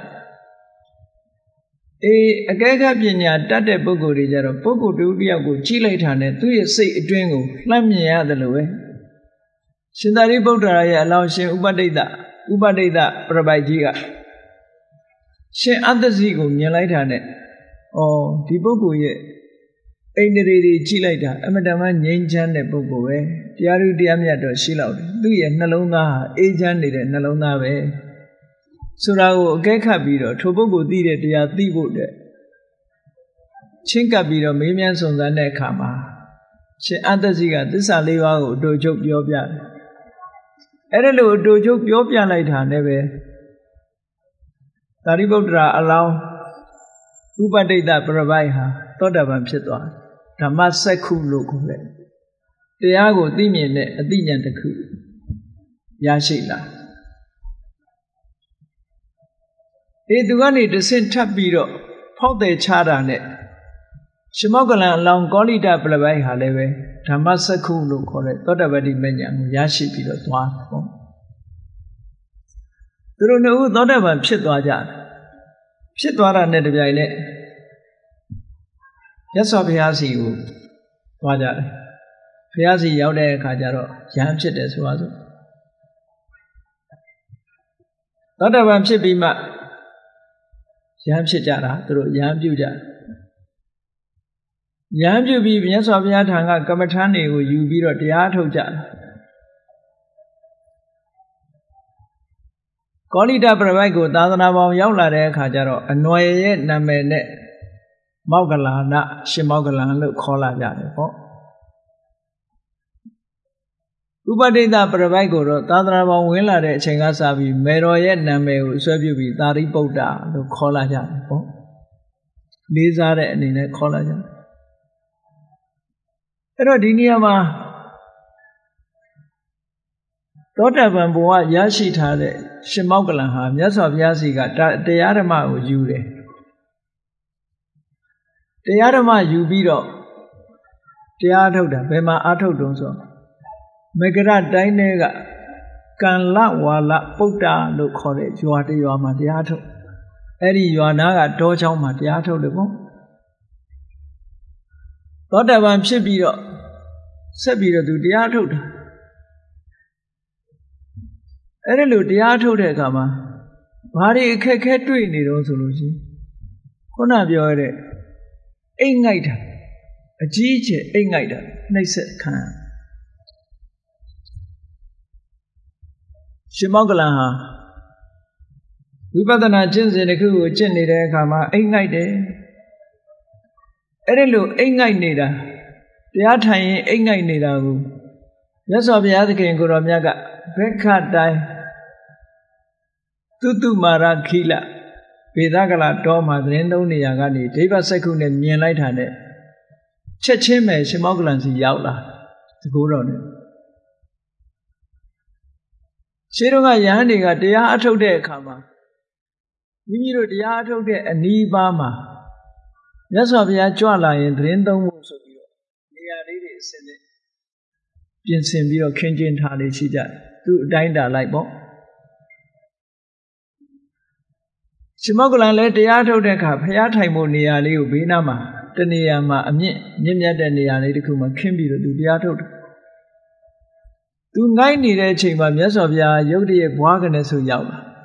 ။အကဲခတ်ပညာတတ်တဲ့ပုဂ္ဂိုလ်တွေကြတော့ပုဂ္ဂိုလ်တူတယောက်ကိုကြည့်လိုက်တာနဲ့သူ့ရဲ့စိတ်အတွင်းကိုလှမ်းမြင်ရတယ်လို့ပဲ။ရှင်သာရိပုတ္တရာရဲ့အလောင်းရှင်ဥပတိတ္တပြပိုက်ကြီးကရှင်အတ္တစီကိုမြင်လိုက်တာနဲ့ဒီပုဂ္ဂိုလ်ရဲ့အိန္ဒြေတွေကြည့်လိုက်တာအမတမငြိမ်းချမ်းတဲ့ပုဂ္ဂိုလ်ပဲတရားဥတရားမြတ်တော့ရှိလောက်တယ်သူ့ရဲ့နှလုံးသားဟာအေးချမ်းနေတဲ့နှလုံးသားပဲဆိုတာကိုအကဲခတ်ပြီးတော့ထိုပုဂ္ဂိုလ်သိတဲ့တရားသိဖို့တဲ့ချင်းကပ်ပြီးတော့မေးမြန်းစုံစမ်းတဲ့အခါမှာရှင်အတ္တစီကသစ္စာ၄ပါးကိုအတူချုပ်ပြောပြတယ်အဲ့ဒါလို့အတူချုပ်ပြောပြလိုက်တာနဲ့ပဲသာရိပုတ္တရာအလောင်းဥပတိတ္တပြပိုက်ဟာသောတာပန်ဖြစ်သွားဓမ္မစက္ခုလို့ခေါ်တယ်တရားကိုသိမြင်တဲ့အသိဉာဏ်တစ်ခုရရှိလာသူကနေတဆင့်ထပ်ပြီးတော့ဖောက်တယ်ချတာနဲ့ရှင်မောက္ကလံအလောင်းကောလိတပြပိုက်ဟာလည်းပဲဓမ္မစက္ခုလို့ခေါ်တဲ့သောတာပတိမဉ္ဇဉ်ကိုရရှိပြီးတော့သွားတယ်ပေါ့သူတို့နှစ်ဦးသောတာပန်ဖြစ်သွားကြတယ်ဖြစ်သွားတာနဲ့တပြိုင်နက်မြတ်စွာဘုရားစီကိုသွားကြတယ်ဘုရားစီရောက်တဲ့အခါကျတော့ယဟန်ဖြစ်တယ်ဆိုပါစို့သောတာပန်ဖြစ်ပြီးမှ Yam Chijara, through Yam Juja. Yam Jubi, Yasovia Tanga, Kamatani, who you be at the art of Jan. Colita Pravago, Dadanabo, Yaula, Kajaro, and Noye Namene Mogalana, Shimogalan, look, Kola Jan. Ubadida Pravago, Dadanabo, Willa, Chengasabi, Meroye Name, Serbi, Dari Boda, look, Kola Jan. These are in a collagen. Erodiniama Totavan Boa Yashitade, Shimogalan, Yas of Yasiga, the Adama with you. The Adama you beat up. The Atoda, Bema Atodonso. Megara Dainega can la wala Pota look college, you are the Yama the Ato. Eddie, you are now at Dojama the Ato the Bone. Totavan Shibiro. Sabira to the Atoda. Erelu the Atoda Kama. Bari Keke doing it also, Lucy. Honabio, Ingita. A Gigi, Ingita, Nasa can. Shimogalan. We better not change in a cool Jenny de Kama, Ingite. Erelu, Ingita. The Atai Ingai Nidagu. Yes, of the other king Goromiaga, Pekka die. Tutu Mara Kila, Vidagala Doma, the Endoniagani, Deva Sekun and Mienlight Hane. Chechime, Shimoglans in Yaula, the Gurone. Shirunga Yandiga, the Ato de Kama. We need the Ato de Anibama. Yes, of the Ajuala in the Endom. Pinsin Bio Kenjin Tali Chija, to Dinda like Bo. Shimogalan let the Ato de Cap, Hayataimo Niali, Binama, Teniama, Nimia Deniali, the Kuma Kimbi to the Ato. Do 90 days chamber, yes of Ya, Yodi, Waganes who Yaula.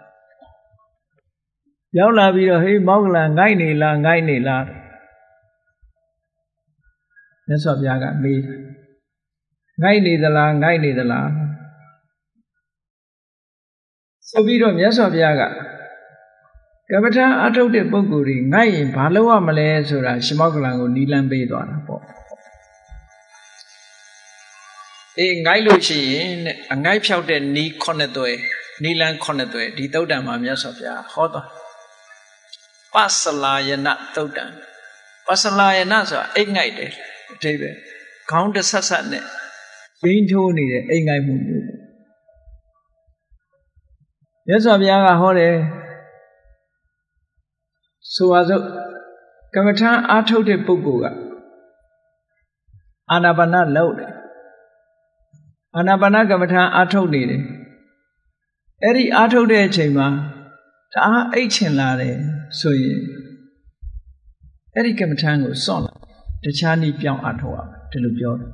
Yaula Vito, hey, Moglan, Gaini la. Yes of Yaga made. Gaini the la. So we don't yes of Yaga. Gavata Ato de Boguri, Nai, Paloa Malay, Sura, Shimogalango, Nilan Bedon. A Nailushi, a Nai shouted Ni Conatoe, Nilan Conatoe, the Todam, yes of Ya, Hota. Pasala Yanat Todan. Pasala Yanasa, ignited. David, Count the Sassane, being Tony, the Engai Moon. Yes, of Yaga Hole. So as a Kamatan Ato de Buguga Anabana load. Anabana Kamatan Ato needed. Eri Ato de Chema, Ta Achen Lade, so ye. Eri Kamatango son. The Chani Piang Atoa, to the Jord.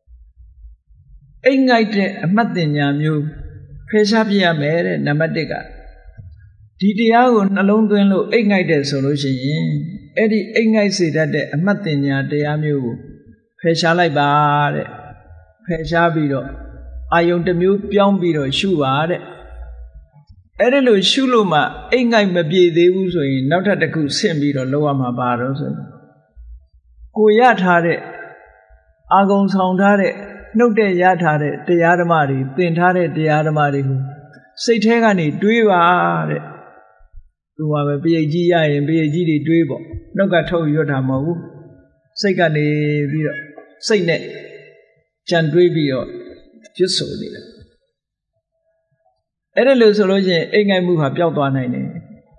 Ingite a Matinya mu, Pesapia mere, Namadiga. Didiago alone going low, Ingite solution. Eddie Ingite say that the Matinya de Amu, Peshalai bade, Peshabido. I own the mu Piang Bido, Shuade. Edelo Shuluma, Ingite Mabi de Uso, not at the good Sembido, Loa Mabaros. Kuyat had it. Agon sound had it. No day yat had it. The Adamari, Pint had it, the Adamari. Say Tegani, Dweeba. You have a BAGI and BAG Dweebo. No got told you Tamo. Say Gani, say net. Jan Dweebio. Just so little. Edelo solution, Ingai move up Yautan.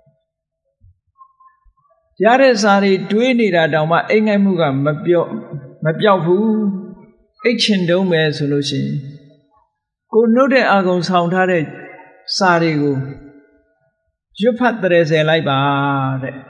Yaresari Dwinida Dama Engamuga Mapyafu Ichin Dome solution. Go no de Agon sound had it Sarigo. You pat the rese like bad.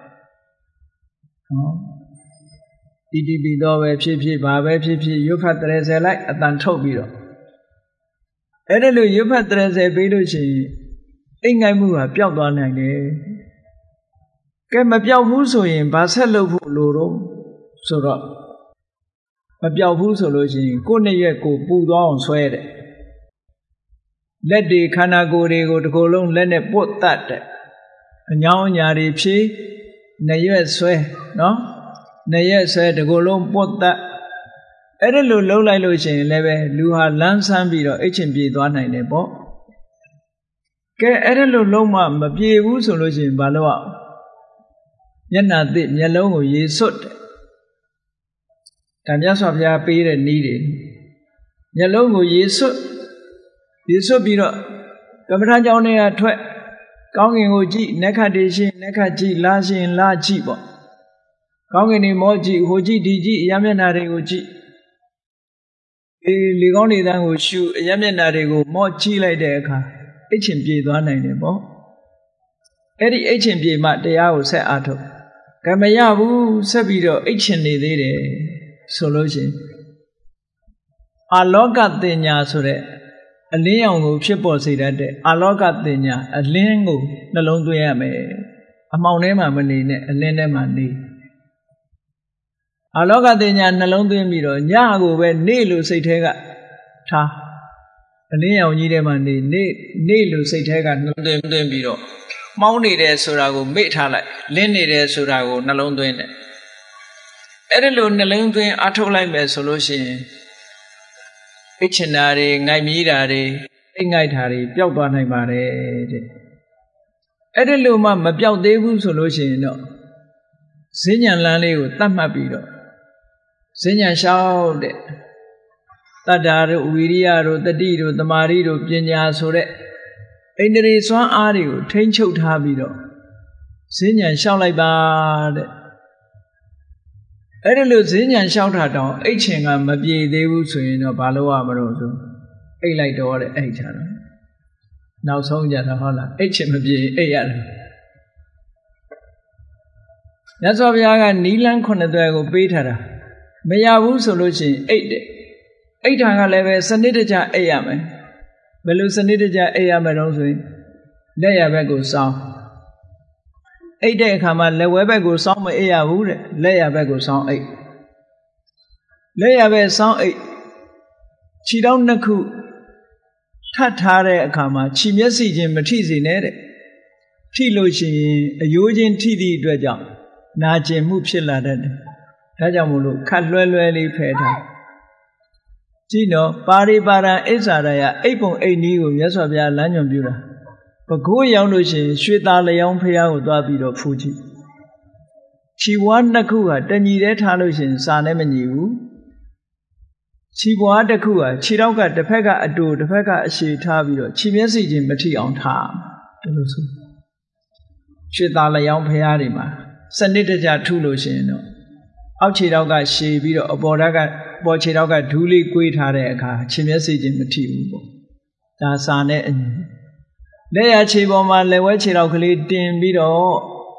DDB Dove Pipi Babe Pipi, you pat the rese like a Dantobiro. Edelu, you pat the rese Belushi Engamuga Pyautan. cái mà biểu phú số yên bà sẽ lâu phụ lô rô số đó mà biểu phú số lô yên cô này về cô bù đoán xoay đấy let đi khana cô đi cô lông lên để bột tát đấy nhau nhà đi phi này về xoay nó này về xoay để cô lông bột tát ấy đấy lâu lại lâu yên lại về lưu hà lan san bị rồi ấy chuyện bị đoán này này bỏ cái ấy đấy lâu mà biểu phú số lô yên bà lâu ạ nhân là tiệm nhân lâu của Giê-xu cảm giác sọp ra pi để ni để nhân lâu của Giê-xu bị rồi cái mà thằng cháu này là thuê có người ngồi chị nãy khá đi xin nãy khá chị la chị bỏ có người này mỗi chị hồ chị đi chị yếm nhân là của chị lý con đi đang ngồi siêu yếm nhân là của mỗi chị lại để cả ít chuyện gì đó này này bỏ ấy đi ít chuyện gì mà để ao sẽ ăn thôi cái mà nhà vũ sẽ bị rồi ít chuyện này đấy solo chứ alokat tiền nhà số đấy liên ông ngủ phía bờ sông đấy alokat tiền nhà liên ngủ nó lông tuổi em ấy màu này mà mình đi này liên này mà đi alokat tiền nhà nó lông tuổi bị rồi nhà ngủ về nê lu xây thế cả tha liên ông như thế mà đi nê lu xây thế cả nó tuổi bị rồi máu này để số ra của mẹ thà lại lên này để số ra của nó lông tuổi này ấy đấy luôn nó lông tuổi ăn thôi lại mẹ số lô xin ít chuyện nào đi ngày mỹ ra đi ít ngày thà đi biểu toàn này mà đấy ấy đấy luôn mà biểu tế cũng số lô xin đó sinh nhật là này của tâm mà bị đó sinh nhật sao đấy ta đã rồi uiriya rồi ta đi rồi tamari rồi panya số đấy anh đây xóa á đi của thanh châu tha bị đó sinh nhật sao lại ba đấy ấy lúc sinh nhật sao thà đó ấy chuyện mà bị đề u suy nó ba lâu à mà rồi ấy lại đó đấy ấy chả đó nào xong giờ nó là ấy chuyện mà bị ấy à nhớ sao bây giờ ní lăng con đời của bị thà đó bây giờ u số lúc gì ấy đấy ấy thằng cái này về sinh nhật cha ấy à mày bây lúc sinh nhật cha ấy à mày đâu rồi đây là về của sao ấy đây khả mà lấy về của sao mà ấy à vũ đấy lấy về của sao ấy lấy về sao ấy chỉ đâu nó cứ thắt thà đấy khả mà chỉ biết gì chứ mà thi gì nữa đấy thi lối gì yếu trên thi đi đuổi chọn na chỉ mua phiền là đấy thế cho một lúc khát loe đi phải thà chỉ nó para ấy sao đấy à ấy bông ấy ní của nhớ sao bây giờ làm nhầm điều là và cố gắng đối xử suy ta lấy ông phải ao toa bị đó phụ chi chỉ quan đặc khu à tên gì đấy thà đối xử sao này mình nhiều chỉ quan đặc khu à chỉ đâu cả đặc phải cả đồ đặc phải cả sự thà bị đó chỉ biết gì thì mới thi ông thà đúng không suy ta lấy ông phải ao đi mà sinh nhật cha thu đối xử nó áo chỉ đâu cả sự bị đó bỏ ra cả bỏ chỉ đâu cả đủ lý quy thà đấy cả chỉ biết gì thì mới thi ông ta sao này để ở chỉ bảo mà lấy về chỉ đâu cái gì tiền bị đó,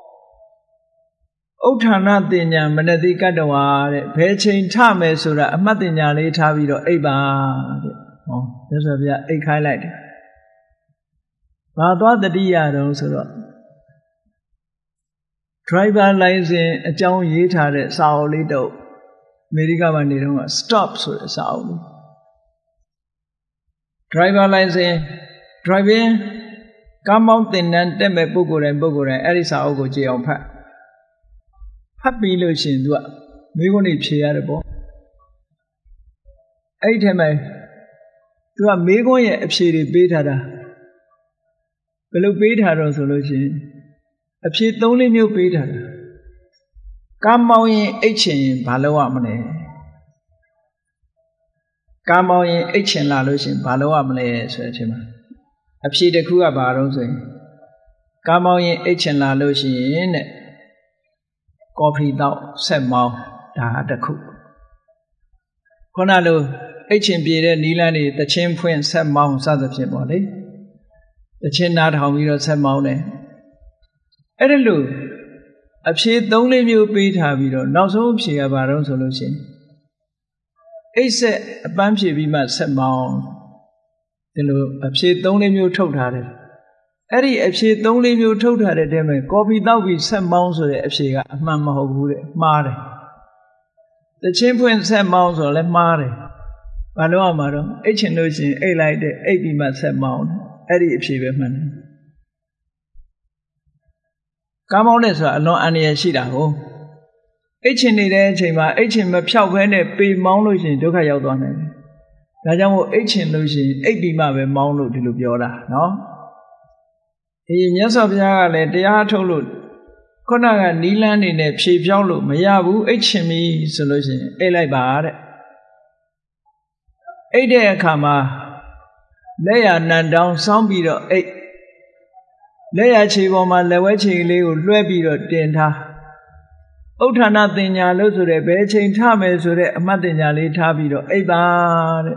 ốc thằng nào tiền nhà mình đã đi cắt đầu à, phải xin trả mấy số ra, mất tiền nhà lấy trả bị đó, ấy bà, thế sao bây giờ ấy khai lại, bà toa tự đi à đâu số đó, driver license trong gì trả đấy sao lấy đâu, America mà đi đâu mà stop số sao, driver license, driving cảm ơn tình nhân để mấy bố cô này, ấy sao cô chị ông phát bị lừa xin đùa, mấy con này chia rồi bố, ấy thế mày, đùa mấy con này chia đi biết thà đã, bây giờ biết thà rồi số lối xin, chia tông lên nhiều biết thà, cảm ơn ấy chuyện bà lâu à mà này, cảm ơn ấy chuyện là lối xin bà lâu à mà này sao thế mà. ấp xí được khu à bà đâu rồi, cảm ơn ấy chuyện là lối xin này, coffee đậu sẽ màu đã được khu, còn là lối ấy chuyện bia đấy ní là ní, ta chuyện phun sẽ màu sao được chuyện bảo đấy, ta chuyện nào thằng gì đó sẽ màu này, ấy là lối ấp xí đông lên nhiều bì thà bì đó, nào số ấp xí à bà đâu rồi lối xin, ấy sẽ bám xí bì mà sẽ màu. Thế là ấp xí tông lên nhiều thâu thà đấy, အဲ့ဒီအဖြေ3-4မျိုးထုတ်ထားတဲ့တည်းမှာကော်ဖီတောက်ပြီးဆက်မောင်းဆိုတဲ့အဖြေကအမှန်မဟုတ်ဘူးတဲ့မှားတယ်တချင်းဖွင့်ဆက်မောင်းဆိုလည်းမှားတယ်ဘာလို့အောင်မှာတော့အိတ်ချင်လို့ရှိရင်အိတ်လိုက်တဲ့အိတ်ပြီးမှဆက်မောင်းအဲ့ဒီအဖြေပဲမှန်တယ်ကားမောင်းတဲ့ဆိုတာအလွန်အန္တရာယ်ရှိတာဟုတ်အိတ်ချင်နေတဲ့အချိန်မှာအိတ်ချင်မဖြောက်ဘဲနဲ့ပေမောင်းလို့ရှိရင်ဒုက္ခရောက်သွားနိုင်တယ်ဒါကြောင့်မို့အိတ်ချင်လို့ရှိရင်အိတ်ပြီးမှပဲမောင်းလို့ဒီလိုပြောတာနော်မြတ်စွာဘုရားကလည်းတရားထုတ်လို့ခုနကနီးလန်းနေနဲ့ဖြေပြောင်းလို့မရဘူးအိတ်ချင်ပြီဆိုလို့ရှိရင်အိတ်လိုက်ပါတဲ့အိတ်တဲ့အခါမှာလက်ရနန်တောင်းစောင်းပြီးတော့အိတ်လက်ရခြေပေါ်မှာလက်ဝဲခြေလေးကိုလွှဲပြီးတော့တင်ထားဥဋ္ဌာဏတင်ညာလို့ဆိုတဲ့ဘယ်ချိန်ထမယ်ဆိုတဲ့အမှတ်တင်ညာလေးထားပြီးတော့အိတ်ပါတဲ့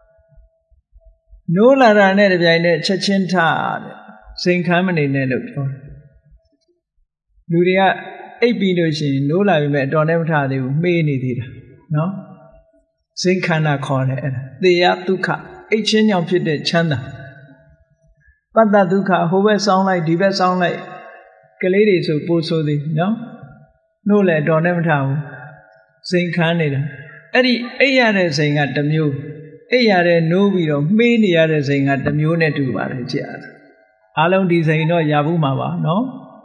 နိုးလာတာနဲ့တပြိုင်နက်ချက်ချင်းထားတဲ့စိန်ခံမနေနဲ့လို့ပြောတယ်လူတွေကအိပ်ပြီးလို့ရှိရင်နိုးလာပြီမဲ့အတော်နဲ့မထသေးဘူးမေးနေသေးတာနော်စိန်ခန္ဓာခေါ်တယ်အဲ့ဒါသေယဒုက္ခအိတ်ချင်းကြောင့်ဖြစ်တဲ့ချမ်းသာပတ္တဒုက္ခဟိုဘက်ဆောင်းလိုက်ဒီဘက်ဆောင်းလိုက်ကလေးတွေဆိုပိုးဆိုးသေးနော်နိုးလဲတော်နဲ့မထဘူးစိန်ခံနေတာအဲ့ဒီအိပ်ရတဲ့စိန်ကတစ်မျိုးအိပ်ရတဲ့နိုးပြီးတော့မေးနေရတဲ့စိန်ကတစ်မျိုးနဲ့တူပါတယ်ကြည့်ရတာအားလုံးဒီစိန်တော့ရဘူးမှာပါနော်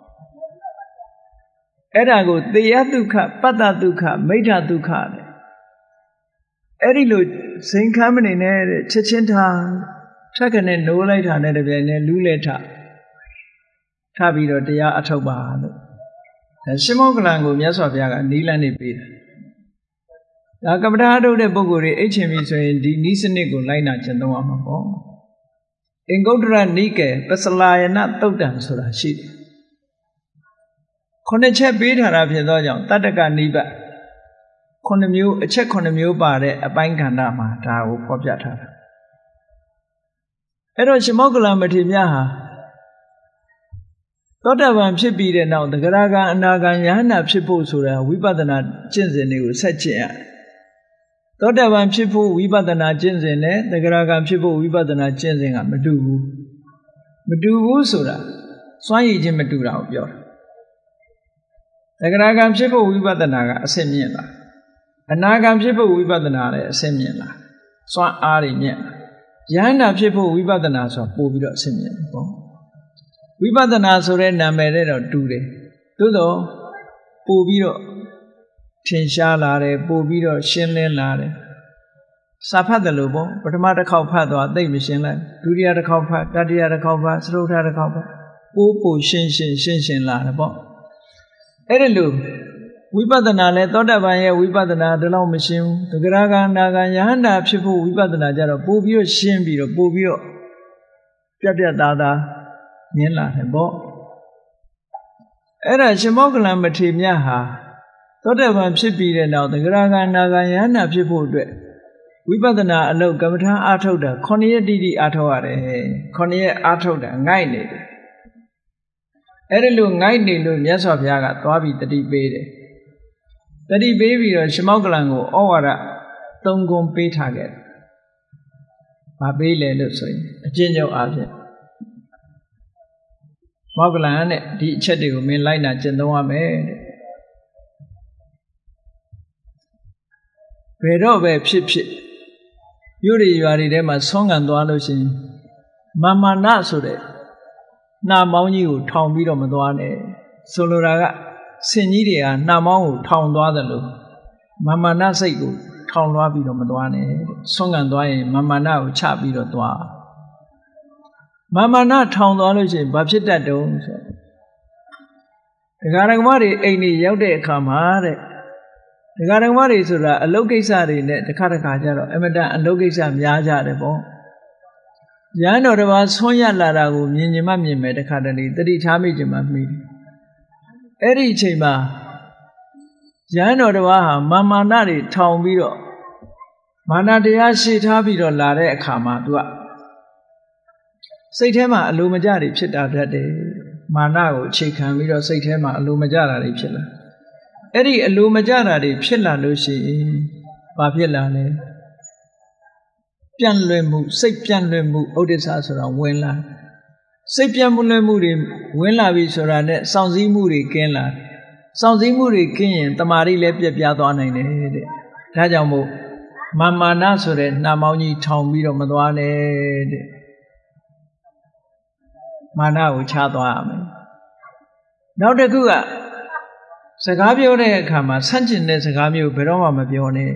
အဲ့ဒါကိုသေယဒုက္ခပတ္တဒုက္ခမိဋ္ဌဒုက္ခတဲ့အဲ့ဒီလိုစိန်ခံမနေနဲ့ချက်ချင်းထားထက်ကနေနိုးလိုက်တာနဲ့တပြိုင်နက်လူးလက်ထပြီးတော့တရားအထုတ်ပါလို့ရှင်မောကလန်ကိုမြတ်စွာဘုရားကနီးလန်းနေပေးတာဒါကပ္ပဒါထုတ်တဲ့ပုဂ္ဂိုလ်တွေအိတ်ချင်ပြီဆိုရင်ဒီနီးစနစ်ကိုလိုက်နာကျင့်သုံးရမှာပေါ့အင်္ဂုတ္တရနိကေပစလာယနသုတ်တံဆိုတာရှိတယ်9ချက်ပေးထားတာဖြစ်သောကြောင့်တတ္တကနိဗ္ဗာန်9မျိုးအချက်9မျိုးပါတဲ့အပိုင်းခန္ဓာမှာဒါကိုဖော်ပြထားတာအဲ့တော့ရှင်မောကလမထေရမြတ်ဟာသောတာပန်ဖြစ်ပြီးတဲ့နောက်သဂရဂံအနာဂံယဟန္တာဖြစ်ဖို့ဆိုတာဝိပဿနာကျင့်စဉ်တွေကိုဆက်ကျင့်ရတယ်သောတာပန်ဖြစ်ဖို့ဝိပဿနာကျင့်စဉ်နဲ့သဂရဂံဖြစ်ဖို့ဝိပဿနာကျင့်စဉ်ကမတူဘူးဆိုတာစွမ်းရည်ချင်းမတူတာကိုပြောတာသဂရဂံဖြစ်ဖို့ဝိပဿနာကအဆင့်မြင့်လာအနာဂံဖြစ်ဖို့ဝိပဿနာလည်းအဆင့်မြင့်လာစွမ်းအားတွေမြင့်လာယဟန္တာဖြစ်ဖို့ဝိပဿနာဆိုပို့ပြီးတော့အဆင့်မြင့်တယ်ပေါ့ဝိပဿနာဆိုတဲ့နာမည်နဲ့တော့တူတယ်သို့တော့ပို့ပြီးတော့ထင်ရှားလာတယ်ပို့ပြီးတော့ရှင်းလင်းလာတယ်စာဖတ်တယ်လို့ပေါ့ပထမတစ်ခေါက်ဖတ်သွားသိမရှင်းလိုက်ဒုတိယတစ်ခေါက်ဖတ်တတိယတစ်ခေါက်ဖတ်သရုပ်ထတစ်ခေါက်ဖတ်ပို့ရှင်းလာတယ်ပေါ့အဲ့ဒါလို့ဝိပဿနာလဲသောတာပန်ရဲ့ဝိပဿနာတလောက်မရှင်းဘူးသဂရဂံနာဂံယဟန္တာဖြစ်ဖို့ဝိပဿနာကြတော့ပို့ပြီးတော့ရှင်းပြီးတော့ပို့ပြီးတော့ပြတ်သားမြင်လာတယ်ပေါ့အဲ့ဒါရှင်မောကလန်မထေရမြတ်ဟာသောတာပန်ဖြစ်ပြီးတဲ့နောက်သဂရဂံနာဂံယဟန္တာဖြစ်ဖို့အတွက်ဝိပဿနာအလုပ်ကမ္မထာအားထုတ်တာ9ရက်တိတိအားထုတ်ရတယ်9ရက်အားထုတ်တာငိုက်နေတယ်အဲ့ဒီလိုငိုက်နေလို့မြတ်စွာဘုရားကသွားပြီးတတိပေးတယ်တတိပေးပြီးတော့ရှင်မောကလန်ကိုဩဝါဒ3ခုပေးထားခဲ့တယ်ဘာပေးလဲလို့ဆိုရင်အကျဉ်းချုပ်အားဖြင့်မောကလန်နဲ့ဒီအချက်တွေကိုမင်းလိုက်နာကျင့်သုံးရမယ်တဲ့ဘယ်တော့ပဲဖြစ်မြို့တွေရွာတွေထဲမှာဆုံးခံသွားလို့ရှိရင်မာနဆိုတဲ့နှာမောင်းကြီးကိုထောင်ပြီးတော့မသွားနဲ့ဆိုလိုတာကဆင်ကြီးတွေကနှာမောင်းကိုထောင်သွားတယ်လို့မာနစိတ်ကိုထောင်လွှားပြီးတော့မသွားနဲ့ဆုံးခံသွားရင်မာနကိုချပြီးတော့သွားမာနထောင်သွားလို့ရှိရင်ဘာဖြစ်တတ်တုံးဆိုဒကာဒကမတွေအိမ်ကြီးရောက်တဲ့အခါမှာတဲ့ဒကာဒကမတွေဆိုတာအလုပ်ကိစ္စတွေနဲ့တစ်ခါကျတော့အမတန်အလုပ်ကိစ္စများကြတယ်ပေါ့ရဟန်းတော်တစ်ပါးဆွမ်းရလာတာကိုမြင်မြင်မှမြင်မယ်တစ်ခါတလေတတိထားမိချင်မှမိတယ်အဲ့ဒီအချိန်မှာရဟန်းတော်တစ်ပါးဟာမာနတွေထောင်ပြီးတော့မာနတရားရှေ့ထားပြီးတော့လာတဲ့အခါမှာသူကစိတ်ထဲမှာအလိုမကျတွေဖြစ်တာတတ်တယ်မာနကိုအခြေခံပြီးတော့စိတ်ထဲမှာအလိုမကျတာတွေဖြစ်လာအဲ့ဒီအလိုမကျတာတွေဖြစ်လာလို့ရှိရင်ဘာဖြစ်လာလဲပြန့်လွင့်မှုစိတ်ပြန့်လွင့်မှုဥဒိစ္စဆိုတာဝင်လာစိတ်ပြတ်မှုလွဲမှုတွေဝင်လာပြီဆိုတာနဲ့စောင့်စည်းမှုတွေကင်းလာစောင့်စည်းမှုတွေကင်းရင်တမာရီလည်းပြက်ပြားသွားနိုင်တယ်တဲ့ဒါကြောင့်မို့မာနဆိုတဲ့နှာမောင်းကြီးထောင်ပြီးတော့မသွားနဲ့တဲ့မာနကိုချသွားရမယ်နောက်တစ်ခုကစကားပြောတဲ့အခါမှာဆန့်ကျင်တဲ့စကားမျိုးဘယ်တော့မှမပြောနဲ့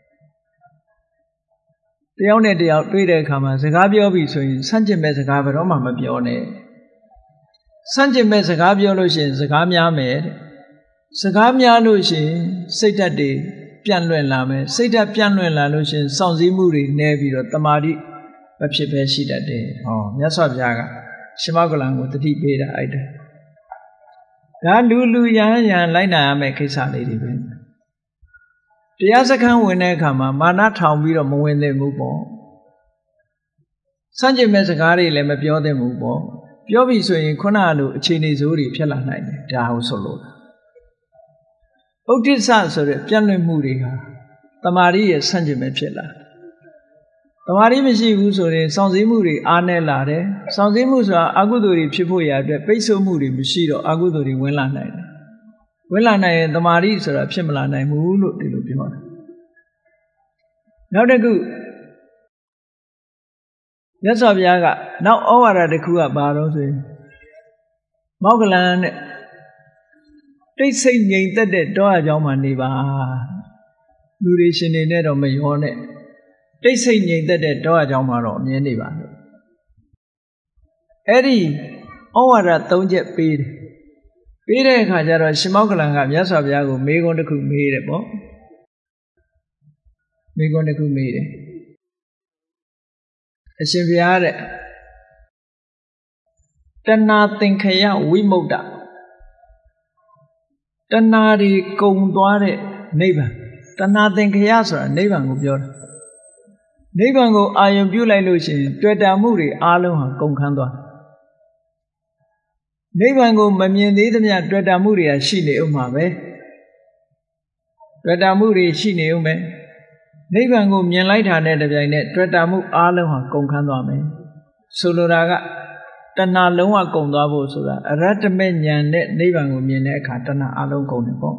တယောက်နဲ့တယောက်တွေ့တဲ့အခါမှာစကားပြောပြီဆိုရင်ဆန့်ကျင်မဲ့စကားဘယ်တော့မှမပြောနဲ့ဆန့်ကျင်မဲ့စကားပြောလို့ရှိရင်စကားများမယ်တဲ့စကားများလို့ရှိရင်စိတ်ဓာတ်တွေပြန့်လွင့်လာမယ်စိတ်ဓာတ်ပြန့်လွင့်လာလို့ရှိရင်စောင့်စည်းမှုတွေနည်းပြီးတော့တမာတိမဖြစ်ပဲရှိတတ်တယ်ဟောမြတ်စွာဘုရားကရှင်မောက္ကလံကိုတတိပေးတာအဲ့ဒါဒါလူရဟန်းလိုက်နာရမယ့်ကိစ္စလေးတွေပဲတရားစခန်းဝင်တဲ့အခါမှာမာနထောင်ပြီးတော့မဝင်သင့်ဘူးပေါ့စန့်ကျင်မဲ့စကားတွေလည်းမပြောသင့်ဘူးပေါ့ပြောပြီဆိုရင်ခုနကလိုအခြေအနေဆိုးတွေဖြစ်လာနိုင်တယ်ဒါဟုတ်ဆိုလို့ဥဒိစ္စဆိုတဲ့ပြန့်လွင့်မှုတွေဟာတမာရီရဲ့ဆန့်ကျင်မဲ့ဖြစ်လာတမာရီမရှိဘူးဆိုရင်စောင့်စည်းမှုတွေအားနည်းလာတယ်စောင့်စည်းမှုဆိုတာအကုသိုလ်တွေဖြစ်ဖို့ရအတွက်ပိတ်ဆို့မှုတွေမရှိတော့အကုသိုလ်တွေဝင်လာနိုင်တယ်ဝင်လာနိုင်ရင်တမာရီဆိုတာဖြစ်မလာနိုင်ဘူးလို့ဒီလိုပြောတာနောက်တစ်ခုမြတ်စွာဘုရားကနောက်ဩဝါဒတစ်ခုကဘာလို့ဆိုရင်မောက္ကလံနဲ့တိတ်ဆိတ်ငြိမ်သက်တဲ့တောအကြောင်းမှနေပါလူတွေရှင်တွေနဲ့တော့မရောနဲ့တိတ်ဆိတ်ငြိမ်သက်တဲ့တောအကြောင်းမှတော့အမြဲနေပါလို့အဲ့ဒီဩဝါဒ၃ချက်ပေးတယ်ပေးတဲ့အခါကျတော့ရှင်မောက္ကလံကမြတ်စွာဘုရားကိုမေးခွန်းတစ်ခုမေးတယ်ပေါ့မေးခွန်းတစ်ခုမေးတယ်အရှင်ဘုရားတဲ့တဏှာသင်္ခယဝိမု ക്ത တဏှာတွေကုံသွားတဲ့နိဗ္ဗာန်တဏှာသင်္ခယဆိုတာနိဗ္ဗာန်ကိုပြောတာနိဗ္ဗာန်ကိုအာရုံပြုလိုက်လို့ရှိရင်တွေ့တာမှုတွေအားလုံးဟာကုန်ခန်းသွားနိဗ္ဗာန်ကိုမမြင်သေးသမျှတွေ့တာမှုတွေကရှိနေဥမှာပဲတွေ့တာမှုတွေရှိနေဥမယ်နိဗ္ဗာန်ကိုမြင်လိုက်တာနဲ့တပြိုင်နက်တွေ့တာမှုအားလုံးဟာကုန်ခန်းသွားမယ်ဆိုလိုတာကတဏှာလုံးဝကုန်သွားဖို့ဆိုတာအရတ္တမေဉာဏ်နဲ့နိဗ္ဗာန်ကိုမြင်တဲ့အခါတဏှာအားလုံးကုန်တယ်ပေါ့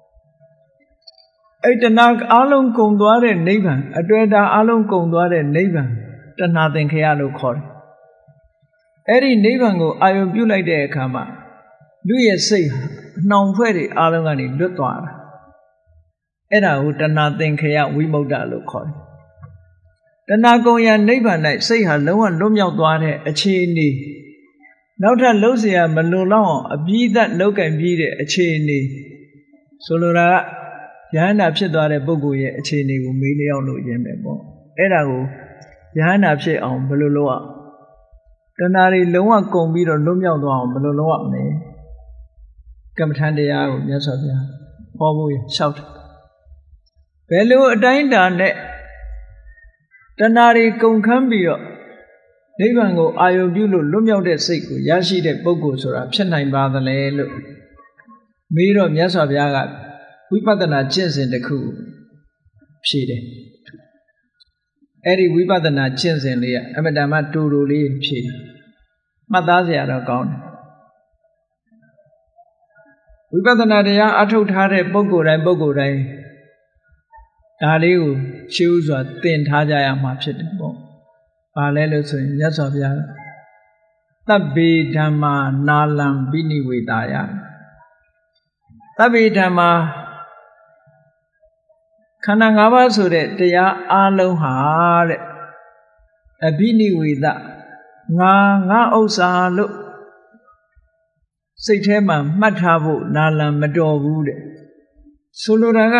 အဲ့တဏှာအားလုံးကုန်သွားတဲ့နိဗ္ဗာန်အတွေ့အတာအားလုံးကုန်သွားတဲ့နိဗ္ဗာန်တဏှာသင်္ခယလို့ခေါ်တယ်အဲ့ဒီနိဗ္ဗာန်ကိုအာရုံပြုလိုက်တဲ့အခါမှာလူရဲ့စိတ်ဟာအနှောင်ဖွဲ့တွေအားလုံးကနေလွတ်သွားတာအဲ့ဒါကိုတဏှာသင်္ခယဝိမု ക്ത လို့ခေါ်တယ်တဏှာကုံရနိဗ္ဗာန်၌စိတ်ဟာလုံးဝလွတ်မြောက်သွားတဲ့အခြေအနေနောက်ထပ်လှုပ်เสียမလုံလောက်အောင်အပြီးသတ်လောက်ကင်ပြီးတဲ့အခြေအနေဆိုလိုတာကယဟန္တာဖြစ်သွားတဲ့ပုဂ္ဂိုလ်ရဲ့အခြေအနေကိုမေးလျောက်လို့ရင်းပဲပေါ့အဲ့ဒါကိုယဟန္တာဖြစ်အောင်ဘယ်လိုလုပ်အောင်တဏှာတွေလုံးဝကုန်ပြီးတော့လွတ်မြောက်သွားအောင်ဘယ်လိုလုပ်အောင်လဲကမ္မထံတရားကိုမြတ်စွာဘုရားဟောဖို့လျှောက်တယ်ဘယ်လိုအတိုင်းအတာနဲ့တဏှာတွေကုန်ခန်းပြီးတော့နိဗ္ဗာန်ကိုအာရုံပြုလို့လွတ်မြောက်တဲ့စိတ်ကိုရရှိတဲ့ပုဂ္ဂိုလ်ဆိုတာဖြစ်နိုင်ပါသလဲလို့မေးတော့မြတ်စွာဘုရားကဝိပဿနာကျင့်စဉ်တစ်ခုဖြေတယ်အဲ့ဒီဝိပဿနာကျင့်စဉ်လေးကအမတ္တမတူတူလေးဖြေတယ်မှတ်သားစရာတော့ကောင်းတယ်ဝိပဿနာတရားအထုတ်ထားတဲ့ပုဂ္ဂိုလ်တိုင်းဒါလေးကိုရှေးဥစွာသင်ထားကြရမှာဖြစ်တယ်ပေါ့။ဘာလဲလို့ဆိုရင်မြတ်စွာဘုရားသဗ္ဗေဓမ္မာနာလံပိနိဝေတာယသဗ္ဗေဓမ္မာခန္ဓာ၅ပါးဆိုတဲ့တရားအလုံးဟာတဲ့အဘိနိဝေဒငါဥစ္စာလို့စိတ်ထဲမှာမှတ်ထားဖို့နာလံမတော်ဘူးတဲ့ဆိုလိုတာက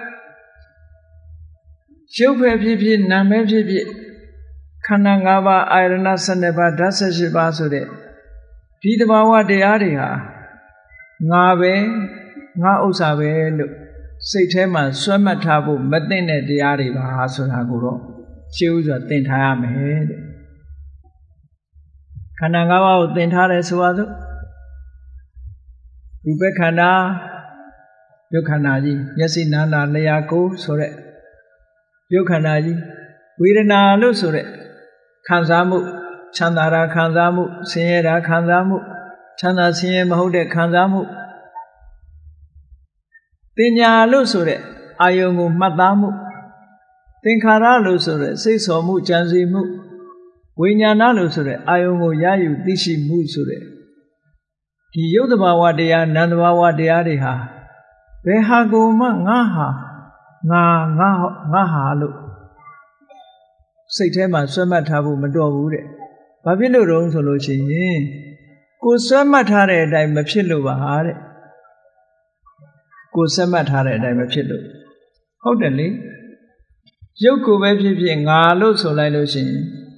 ရုပ်ပဲဖြစ်ဖြစ်နာမ်ပဲဖြစ်ဖြစ်ခန္ဓာ၅ပါးအာယတနာ12ပါးဓာတ်18ပါးဆိုတဲ့ဒီတဘာဝတရားတွေဟာငါပဲငါဥစ္စာပဲလို့စိတ်ထဲမှာစွဲမှတ်ထားဖို့မသိတဲ့တရားတွေပါဆိုတာကိုတော့ရှင်းဥစွာသင်ထားရမယ်တဲ့ခန္ဓာ၅ပါးကိုသင်ထားတယ်ဆိုပါစို့ရူပခန္ဓာရုပ်ခန္ဓာကြီးမျက်စိနားနာလျှာကိုယ်ဆိုတဲ့ရုပ်ခန္ဓာကြီးဝေဒနာလို့ဆိုတဲ့ခံစားမှုချမ်းသာတာခံစားမှုဆင်းရဲတာခံစားမှုချမ်းသာဆင်းရဲမဟုတ်တဲ့ခံစားမှုတင်ညာလို့ဆိုတဲ့အာယုံကိုမှတ်သားမှုသင်္ခါရလို့ဆိုတဲ့စိတ်ဆော်မှုကြံစည်မှုဝိညာဏလို့ဆိုတဲ့အာယုံကိုရယူသိရှိမှုဆိုတဲ့ဒီယုတ်တဘာဝတရားနန္တဘာဝတရားတွေဟာဘယ်ဟာကိုမှငါဟာလို့စိတ်ထဲမှာဆွဲမှတ်ထားဖို့မတော်ဘူးတဲ့။ဘာဖြစ်လို့တုံးဆိုလို့ရှိရင်ကိုဆွဲမှတ်ထားတဲ့အတိုင်းမဖြစ်လို့ပါတဲ့။ကိုဆွဲမှတ်ထားတဲ့အတိုင်းမဖြစ်လို့ဟုတ်တယ်လေ။ရုပ်ကိုပဲဖြစ်ဖြစ်ငါလို့ဆိုလိုက်လို့ရှိရင်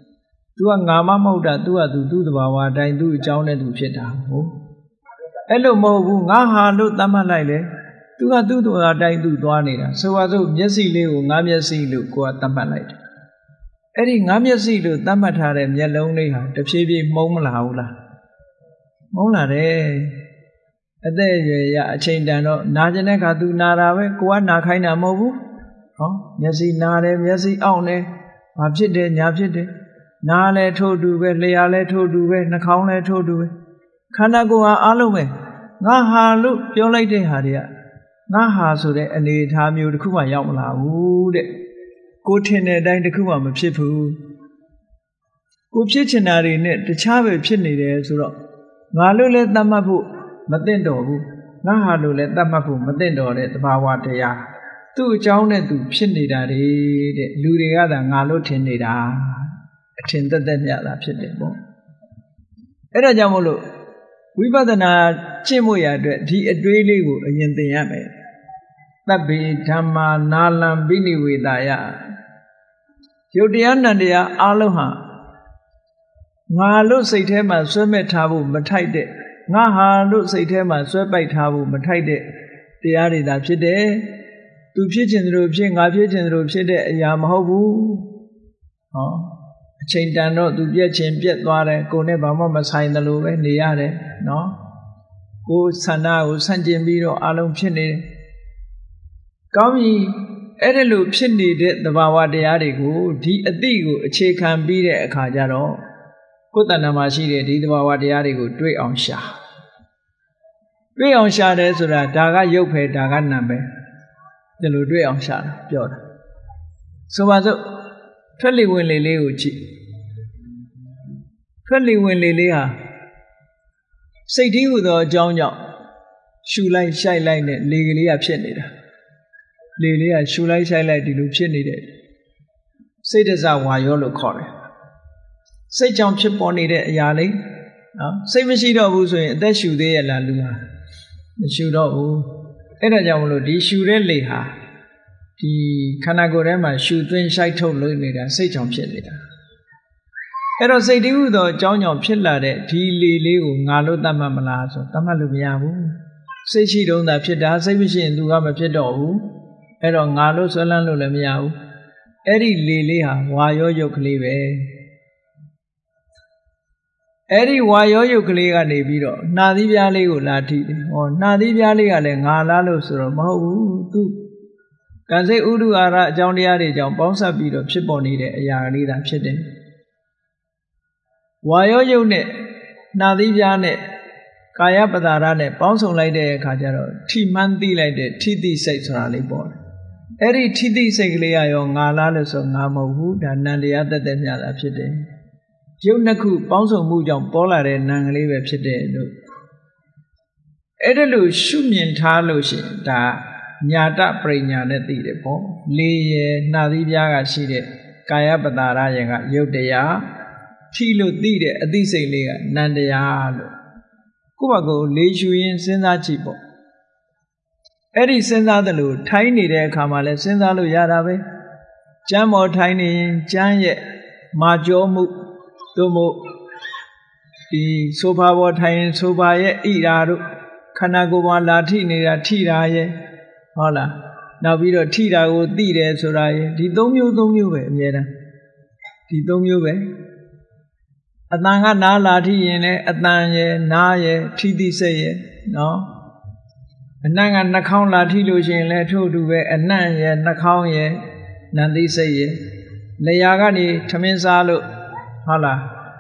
तू ကငါမမဟုတ်တာ तू ကသူ့တဘာဝအတိုင်းသူ့အကြောင်းနဲ့သူဖြစ်တာဟုတ်။အဲ့လိုမဟုတ်ဘူးငါဟာလို့သတ်မှတ်လိုက်လေ။ तू ကသူ့တဘာဝအတိုင်းသူသွားနေတာဆိုပါစို့မျက်စိလေးကိုငါမျက်စိလို့ကိုကသတ်မှတ်လိုက်တယ်။အဲ့ဒီငါမျက်စိလို့သတ်မှတ်ထားတဲ့မျက်လုံးလေးဟာတဖြည်းဖြည်းမှုံးမလာဘူးလား။မှုံးလာတယ်။အသက်အရွယ်ရအချိန်တန်တော့နာကျင်တဲ့ခါ तू နာတာပဲကိုကနာခိုင်းတာမဟုတ်ဘူး။ဟောမျက်စိနာတယ်မျက်စိအောင့်တယ်ဘာဖြစ်တယ်ညာဖြစ်တယ်နားလည်းထို့တူပဲလျှာလည်းထို့တူပဲနှာခေါင်းလည်းထို့တူပဲခန္ဓာကိုယ်ဟာအလုံးပဲငါဟာလို့ပြောလိုက်တဲ့ဟာတွေကငါဟာဆိုတဲ့အနေအထားမျိုးတစ်ခုမှရောက်မလာဘူးတဲ့ကိုထင်တဲ့အတိုင်းတစ်ခုမှမဖြစ်ဘူးကိုဖြစ်ချင်တာတွေနဲ့တခြားပဲဖြစ်နေတယ်ဆိုတော့ငါလို့လည်းသတ်မှတ်ဖို့မသင့်တော်ဘူးငါဟာလို့လည်းသတ်မှတ်ဖို့မသင့်တော်တဲ့သဘာဝတရားသူ့အကြောင်းနဲ့သူဖြစ်နေတာတဲ့လူတွေကသာငါလို့ထင်နေတာအထင်သက်သက်မြတာဖြစ်တယ်ပေါ့အဲ့ဒါကြောင့်မို့လို့ဝိပဿနာကျင့်ဖို့ရအတွက်ဒီအတွေးလေးကိုအရင်သင်ရမယ်သဗ္ဗေဓမ္မာနာလံပိနိဝေဒယယုတ်တရားနံတရားအလုံးဟာငါလို့စိတ်ထဲမှာဆွဲမဲ့ထားဖို့မထိုက်တဲ့ငါဟာလို့စိတ်ထဲမှာဆွဲပိုက်ထားဖို့မထိုက်တဲ့တရားတွေသာဖြစ်တယ်သူဖြစ်ခြင်းတို့ဖြစ်ငါဖြစ်ခြင်းတို့ဖြစ်တဲ့အရာမဟုတ်ဘူးဟောအချိန်တန်တော့သူပြက်ခြင်းပြက်သွားတယ်ကိုယ်နဲ့ဘာမှမဆိုင်သလိုပဲနေရတယ်နော်ကိုယ်ဆန္ဒကိုဆန့်ကျင်ပြီးတော့အလုံးဖြစ်နေတယ်ကောင်းပြီအဲ့ဒါလိုဖြစ်နေတဲ့သဘာဝတရားတွေကိုဒီအတိကိုအခြေခံပြီးတဲ့အခါကျတော့ကိုယ်တဏ္ဍာမှာရှိတဲ့ဒီသဘာဝတရားတွေကိုတွေးအောင်ရှာတယ်ဆိုတာဒါကရုပ်ပဲဒါကနာမ်ပဲဒီလိုတွေးအောင်ရှာတာပြောတာဆိုပါစို့ထွက်လေဝင်လေလေးကိုကြည့်ထွက်လေဝင်လေလေးဟာစိတ်တည်းဟူသောအကြောင်းကြောင့်ရှူလိုက်ရှိုက်လိုက်နဲ့လေကလေးကဖြစ်နေတာလေလေးကရှူလိုက်ရှိုက်လိုက်ဒီလိုဖြစ်နေတယ်စိတ်တစဝါယောလို့ခေါ်တယ်စိတ်ကြောင့်ဖြစ်ပေါ်နေတဲ့အရာလေးနော်စိတ်မရှိတော့ဘူးဆိုရင်အသက်ရှူသေးရဲ့လားလူဟာမရှူတော့ဘူးအဲ့ဒါကြောင့်မလို့ဒီရှူတဲ့လေဟာဒီခန္ဓာကိုယ်ထဲမှာရှူသွင်းရှိုက်ထုတ်လို့နေတာစိတ်ကြောင့်ဖြစ်နေတာအဲ့တော့စိတ်တည်းဟူသောအကြောင်းကြောင့်ဖြစ်လာတဲ့ဒီလေလေးကိုငါလို့သတ်မှတ်မလားဆိုသတ်မှတ်လို့မရဘူးစိတ်ရှိတုံးသာဖြစ်တာစိတ်မရှိရင်သူကမဖြစ်တော့ဘူးအဲ့တော့ငါလို့ဆွဲလန်းလို့လည်းမရဘူးအဲ့ဒီလေလေးဟာဝါယောယုတ်ကလေးပဲအဲ့ဒီဝါယောယုတ်ကလေးကနေပြီးတော့နှာသီးပြားလေးကိုလာထိတယ်ဟောနှာသီးပြားလေးကလည်းငါလားလို့ဆိုတော့မဟုတ်ဘူးသူကံစိတ်ဥဒုအာရအကြောင်းတရားတွေကြောင့်ပေါင်းစပ်ပြီးတော့ဖြစ်ပေါ်နေတဲ့အရာလေးသာဖြစ်တယ်ဝါယောယုတ်နဲ့နှာသီးပြားနဲ့ကာယပဒါရနဲ့ပေါင်းစုံလိုက်တဲ့အခါကျတော့ထိမှန်းသိလိုက်တဲ့ထိတိစိတ်ဆိုတာလေးပေါ်တယ်အဲ့ဒီထိတိစိတ်ကလေးကရောငါလားလို့ဆိုငါမဟုတ်ဘူးဒါနံတရားသက်သက်မြတာဖြစ်တယ်ရုပ်နှစ်ခုပေါင်းစုံမှုကြောင့်ပေါ်လာတဲ့နံကလေးပဲဖြစ်တယ်လို့အဲ့ဒါလို့ရှုမြင်ထားလို့ရှိရင်ဒါညာတပရိညာနဲ့သိတယ်ပေါ့လေရနှာသီးပြားကရှိတဲ့ကာယပဒါရရဲ့ကရုပ်တရားထိလို့သိတဲ့အသိစိတ်လေးကနံတရားလို့ကိုယ့်ဘာကိုလေရှုရင်းစဉ်းစားကြည့်ပေါ့အဲ့ဒီစဉ်းစားတယ်လို့ထိုင်းနေတဲ့အခါမှာလဲစဉ်းစားလို့ရတာပဲကျမ်းပေါ်ထိုင်းနေရင်ကျမ်းရဲ့မာကြောမှုသို့မဟုတ်ဒီဆိုဖာပေါ်ထိုင်ရင်ဆိုဖာရဲ့ဣရာတို့ခန္ဓာကိုယ်မှာလာထိနေတာထိတာရဲ့ဟုတ်လားနောက်ပြီးတော့ထိတာကိုသိတယ်ဆိုတာရဲ့ဒီ၃မျိုးပဲအမြဲတမ်းဒီ၃မျိုးပဲအတန်ကနားလာထိရင်လည်းအတန်ရဲ့နားရဲ့ထိသိစိတ်ရဲ့နော်အနံ့ကနှာခေါင်းလာထိလို့ရှိရင်လည်းထို့တူပဲအနံ့ရဲ့နှာခေါင်းရဲ့နံသိစိတ်ရဲ့လျှာကနေထမင်းစားလို့ဟုတ်လား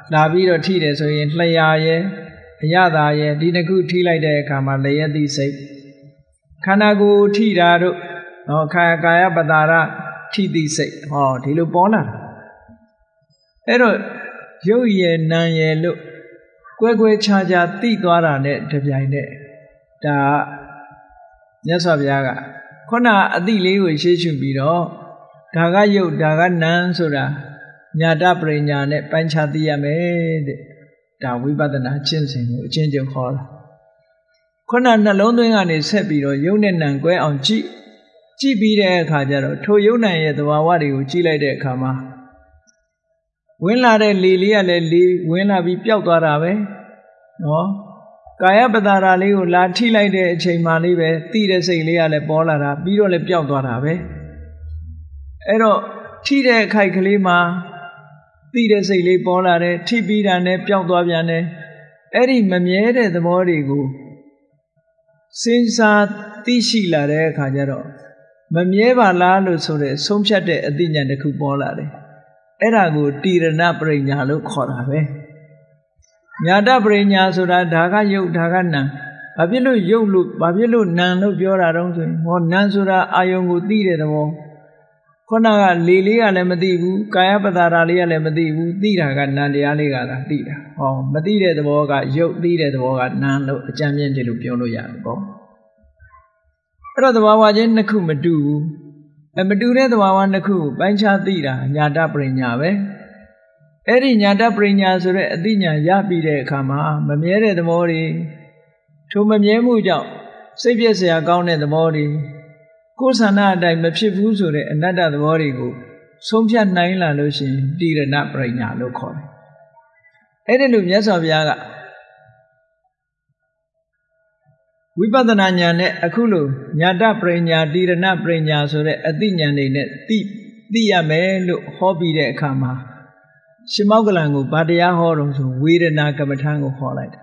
လာပြီးတော့ထိတယ်ဆိုရင်လျှာရဲ့အရသာရဲ့ဒီနှစ်ခုထိလိုက်တဲ့အခါမှာလျက်သိစိတ်ခန္ဓာကိုယ်ထိတာတို့ကာယပတာရထိသိစိတ်ဒီလိုပေါ်လာတာအဲ့တော့ရုပ်ရည်နာမ်ရည်လို့ကွဲကွဲခြားခြားသိသွားတာနဲ့တပြိုင်နက်ဒါမြတ်စွာဘုရားကခုနအတိလေးကိုရှေ့ရှုပြီးတော့ဒါကရုပ်ဒါကနာမ်ဆိုတာညာတပရိညာနဲ့ပိုင်းခြားသိရမယ်တဲ့ဒါဝိပဿနာကျင့်စဉ်ကိုအချင်းချင်းခေါ်တာခုနနှလုံးသွင်းကနေဆက်ပြီးတော့ရုပ်နဲ့နာမ်ကွဲအောင်ကြည့်ပြီးတဲ့အခါကျတော့ထိုရုပ်နာမ်ရဲ့သဘာဝတွေကိုကြည့်လိုက်တဲ့အခါမှာဝင်လာတဲ့လေလေးကလည်းလေဝင်လာပြီးပျောက်သွားတာပဲနော်ကာယပတာရလေးကိုလာထိလိုက်တဲ့အချိန်မှလေးပဲသိတဲ့စိတ်လေးကလည်းပေါ်လာတာပြီးတော့လည်းပျောက်သွားတာပဲအဲ့တော့ထိတဲ့အခိုက်ကလေးမှာသိတဲ့စိတ်လေးပေါ်လာတယ်ထိပြီးတာနဲ့ပျောက်သွားပြန်တယ်အဲ့ဒီမမြဲတဲ့သဘောတွေကိုစဉ်းစားသိရှိလာတဲ့အခါကျတော့မမြဲပါလားလို့ဆိုတဲ့ဆုံးဖြတ်တဲ့အသိဉာဏ်တစ်ခုပေါ်လာတယ်အဲ့ဒါကိုတိရဏပရိညာလို့ခေါ်တာပဲညာတပရိညာဆိုတာဒါကယုတ်ဒါကနံဘာဖြစ်လို့ယုတ်လို့ဘာဖြစ်လို့နံလို့ပြောတာတော့ဆိုရင်နံဆိုတာအာယုံကိုသိတဲ့သဘောခုနကလေလေးကလည်းမသိဘူးကာယပတာရလေးကလည်းမသိဘူးသိတာကနံတရားလေးကသာသိတာမသိတဲ့သဘောကယုတ်သိတဲ့သဘောကနံလို့အကြံပြင်းတယ်လို့ပြောလို့ရတယ်ပေါ့အဲ့တော့သဘာဝချင်းနှစ်ခုမတူဘူးမတူတဲ့သဘာဝနှစ်ခုကိုပိုင်းခြားသိတာညာတပရိညာပဲအဲ့ဒီညာတပရိညာဆိုတဲ့အသိဉာဏ်ရပြီးတဲ့အခါမှာမမြဲတဲ့သဘောတွေထိုမမြဲမှုကြောင့်စိတ်ပြည့်စရာကောင်းတဲ့သဘောတွေကိုယ်ဆန္ဒအတိုင်းမဖြစ်ဘူးဆိုတဲ့အနတ္တသဘောတွေကိုဆုံးဖြတ်နိုင်လာလို့ရှိရင်တိရဏပရိညာလို့ခေါ်တယ်အဲ့ဒီလိုမြတ်စွာဘုရားကဝိပဿနာဉာဏ်နဲ့အခုလိုညာတပရိညာတိရဏပရိညာဆိုတဲ့အသိဉာဏ်တွေနဲ့သိရမယ်လို့ဟောပြီးတဲ့အခါမှာရှင်မောက္ကလံကိုဗာတရားဟောတော့ဆိုဝေဒနာကမ္မထာကိုဟောလိုက်တယ်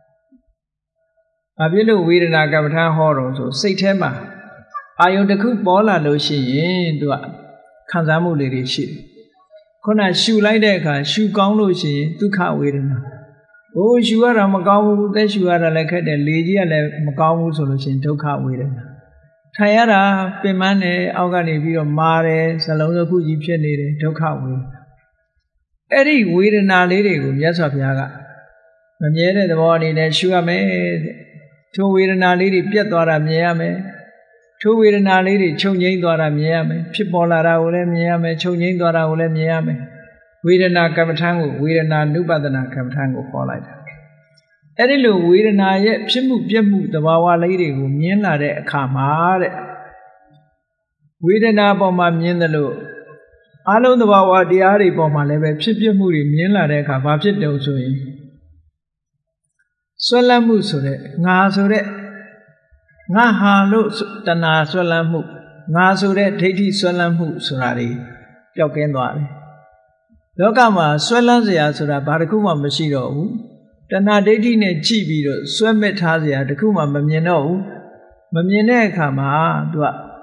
။ဘာဖြစ်လို့ဝေဒနာကမ္မထာဟောတော့ဆိုစိတ်ထဲမှာအာယုန်တစ်ခုပေါ်လာလို့ရှိရင်သူကခံစားမှုလေးတွေရှိတယ်။ခုနရှူလိုက်တဲ့အခါရှူကောင်းလို့ရှိရင်ဒုက္ခဝေဒနာ။ရှူရတာမကောင်းဘူးသက်ရှူရတာလည်းခက်တယ်လေကြီးကလည်းမကောင်းဘူးဆိုလို့ရှိရင်ဒုက္ခဝေဒနာ။ထိုင်ရတာပင်ပန်းတယ်အောက်ကနေပြီးတော့မာတယ်စလုံးတစ်ခုကြီးဖြစ်နေတယ်ဒုက္ခဝေဒနာအဲ့ဒီဝေဒနာလေးတွေကိုမြတ်စွာဘုရားကမမြဲတဲ့သဘောအနေနဲ့ရှုရမယ်တဲ့ထိုဝေဒနာလေးတွေပြတ်သွားတာမြင်ရမယ်ထိုဝေဒနာလေးတွေချုပ်ငြိမ်းသွားတာမြင်ရမယ်ဖြစ်ပေါ်လာတာကိုလည်းမြင်ရမယ်ချုပ်ငြိမ်းသွားတာကိုလည်းမြင်ရမယ်ဝေဒနာကမ္မထာကိုဝေဒနာနုပဒနာကမ္မထာကိုခေါ်လိုက်တာအဲ့ဒီလိုဝေဒနာရဲ့ဖြစ်မှုပြက်မှုသဘာဝလေးတွေကိုမြင်လာတဲ့အခါမှာတဲ့ဝေဒနာပေါ်မှာမြင်တယ်လို့အလုံးသဘာဝတရားတွေပေါ်မှာလည်းပဲဖြစ်ပြမှုတွေမြင်လာတဲ့အခါဘာဖြစ်တုံဆိုရင်ဆွဲလန်းမှုဆိုတဲ့ငါဆိုတဲ့ငါဟာလို့တဏှာဆွဲလန်းမှုငါဆိုတဲ့ဒိဋ္ဌိဆွဲလန်းမှုဆိုတာတွေပျောက်ကင်းသွားတယ်လောကမှာဆွဲလန်းစရာဆိုတာဘာတစ်ခုမှမရှိတော့ဘူးတဏှာဒိဋ္ဌိနဲ့ကြည့်ပြီးတော့ဆွဲမဲ့ထားစရာတစ်ခုမှမမြင်တော့ဘူးမမြင်တဲ့အခါမှာသူက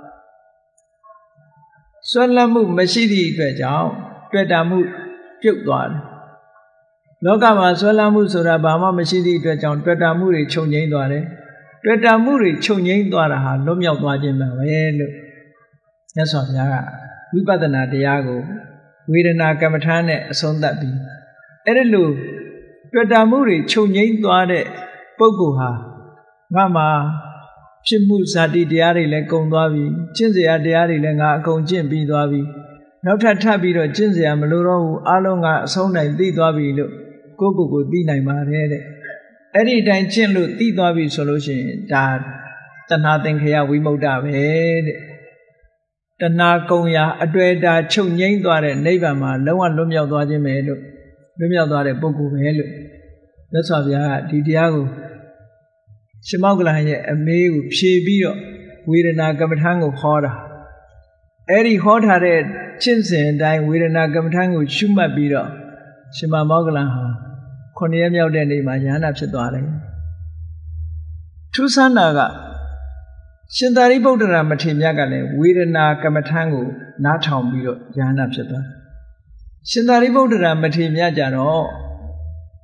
ဆွဲလန်းမှုမရှိသည့်အတွက်ကြောင့်တွေ့တာမှုပြုတ်သွားတယ်လောကမှာဆွဲလန်းမှုဆိုတာဘာမှမရှိသည့်အတွက်ကြောင့်တွေ့တာမှုတွေချုပ်ငြိမ်းသွားတယ်တွေ့တာမှုတွေချုပ်ငြိမ်းသွားတာဟာလွတ်မြောက်သွားခြင်းပဲလို့မြတ်စွာဘုရားကဝိပဿနာတရားကိုဝေဒနာကမ္မထာနဲ့အဆုံးသတ်ပြီးအဲ့ဒီလိုတွေ့တာမှုတွေချုပ်ငြိမ်းသွားတဲ့ပုဂ္ဂိုလ်ဟာငါမှာဖြစ်မှုဇာတိတရားတွေလည်းကုန်သွားပြီကျင့်စရာတရားတွေလည်းငါအကုန်ကျင့်ပြီးသွားပြီနောက်ထပ်ပြီးတော့ကျင့်စရာမလိုတော့ဘူးအလုံးကအဆုံးနိုင်သိသွားပြီလို့ကိုယ့်ကိုယ်သိနိုင်ပါတယ်တဲ့အဲ့ဒီအတိုင်းကျင့်လို့သိသွားပြီဆိုလို့ရှိရင်ဒါတဏှာသင်္ခယဝိမု ക്ത ပဲတဲ့တဏှာကုံရာအတွေ့အတာချုပ်ငြိမ်းသွားတဲ့နိဗ္ဗာန်မှာလုံးဝလွတ်မြောက်သွားခြင်းပဲလို့လွတ်မြောက်သွားတဲ့ပုဂ္ဂိုလ်ပဲလို့မြတ်စွာဘုရားကဒီတရားကိုရှင်မောက္ကလံရဲ့အမေးကိုဖြေပြီးတော့ဝေဒနာကမ္မထာကိုဟောတာအဲ့ဒီဟောထားတဲ့ကျင့်စဉ်အတိုင်းဝေဒနာကမ္မထာကိုရှုမှတ်ပြီးတော့ရှင်မောက္ကလံဟာ9 ရက်မြောက်တဲ့နေ့မှာဉာဏ်ဖြစ်သွားတယ်ထူးဆန်းတာကရှင်သာရိပုတ္တရာမထေရမြတ်ကလည်းဝေဒနာကမ္မထာကိုနားထောင်ပြီးတော့ဉာဏ်ဖြစ်သွားရှင်သာရိပုတ္တရာမထေရမြတ်ကြတော့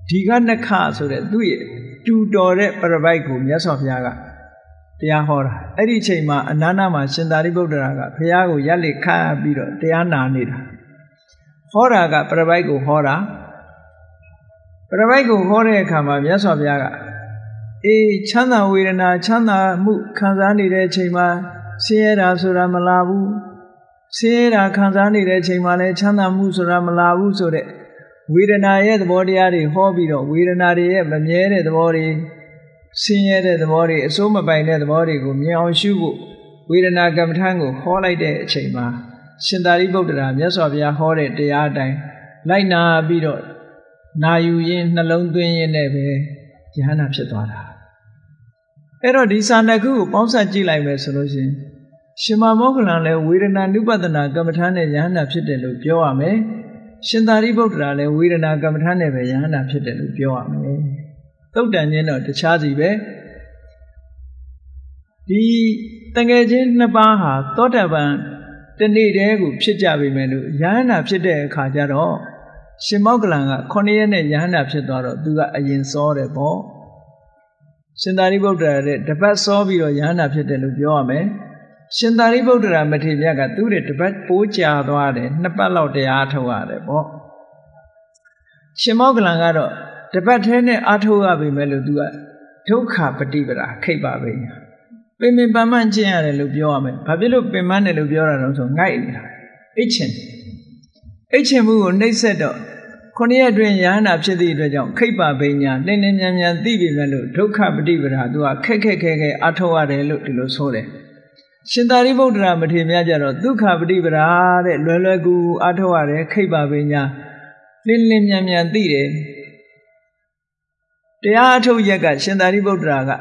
ဒီကနခဆိုတဲ့သူ့ရဲ့တူတော်တဲ့ပရပိုက်ကိုမြတ်စွာဘုရားကတရားဟောတာအဲ့ဒီအချိန်မှာအနန္တမှာရှင်သာရိပုတ္တရာကဘုရားကိုရက်လက်ခါပြီးတော့တရားနာနေတာဟောတာကပရပိုက်ကိုဟောတာပရပိုက်ကိုဟောတဲ့အခါမှာမြတ်စွာဘုရားကအေးချမ်းသာဝေဒနာချမ်းသာမှုခံစားနေတဲ့အချိန်မှာဆင်းရဲတာဆိုတာမလာဘူးဆင်းရဲတာခံစားနေတဲ့အချိန်မှာလည်းချမ်းသာမှုဆိုတာမလာဘူးဆိုတဲ့ဝေဒနာရဲ့သဘောတရားတွေဟောပြီးတော့ဝေဒနာတွေရဲ့မမြဲတဲ့သဘောတွေဆင်းရဲတဲ့သဘောတွေအစိုးမပိုင်တဲ့သဘောတွေကိုမြင်အောင်ရှုဖို့ဝေဒနာကမ္မထံကိုဟောလိုက်တဲ့အချိန်မှာရှင်သာရိပုတ္တရာမြတ်စွာဘုရားဟောတဲ့တရားအတိုင်းလိုက်နာပြီးတော့နာယူရင်းနှလုံးသွင်းရင်းနဲ့ပဲယဟန္တာဖြစ်သွားတာအဲ့တော့ဒီစာနှစ်ခုကိုပေါင်းစပ်ကြည့်လိုက်မယ်ဆိုလို့ရှိရင်ရှင်မမောဂလန်လည်းဝေဒနာနုပဒနာကမ္မထံနဲ့ယဟန္တာဖြစ်တယ်လို့ပြောရမယ်ရှင်သာရိပုတ္တရာလည်းဝေဒနာကမ္မထံနဲ့ပဲယဟန္တာဖြစ်တယ်လို့ပြောရမယ်သုတ်တန်ချင်းတော့တခြားစီပဲဒီတငယ်ချင်းနှစ်ပါးဟာသောတာပန်တနေ့တည်းကိုဖြစ်ကြပြီမယ်လို့ယဟန္တာဖြစ်တဲ့အခါကျတော့ရှင်မောဂလန်က9ရက်နဲ့ယဟန္တာဖြစ်သွားတော့သူကအရင်စောတယ်ပေါ့ရှင်သာရိပုတ္တရာတဲ့တပတ်စောပြီးတော့ယဟန္တာဖြစ်တယ်လို့ပြောရမယ်ရှင်သာရိပုတ္တရာမထေရမြတ်ကသူ့ရဲ့တပတ်ပိုးကြာသွားတယ်2ပတ်လောက်တရားထုတ်ရတယ်ပေါ့ရှင်မောဂလန်ကတော့တပတ်ထဲနဲ့အားထုတ်ရပြီမဲ့လို့သူကဒုက္ခပฏิပဒါခိတ်ပါပဲပင်ပင်ပန်းပန်းကျင့်ရတယ်လို့ပြောရမယ်ဘာဖြစ်လို့ပင်ပန်းတယ်လို့ပြောတာတော့ဆိုငိုက်နေတာအိတ်ချင်မှုကိုနှိပ်စက်တော့9ရက်တွင်ယဟန္တာဖြစ်သည့်အတွက်ကြောင့်ခိတ်ပါပညာလင်းလင်းမြန်မြန်သိပြီမဲ့လို့ဒုက္ခပฏิပဒါသူကခက်ခဲအားထုတ်ရတယ်လို့ဒီလိုဆိုတယ်ရှင်သာရိပုတ္တရာမထေရမြတ်ကြတော့ဒုက္ခပฏิပဒါတဲ့လွယ်ကူအားထုတ်ရတယ်ခိတ်ပါပညာလင်းလင်းမြန်မြန်သိတယ်တရားအထုတ်ရက်ကရှင်သာရိပုတ္တရာက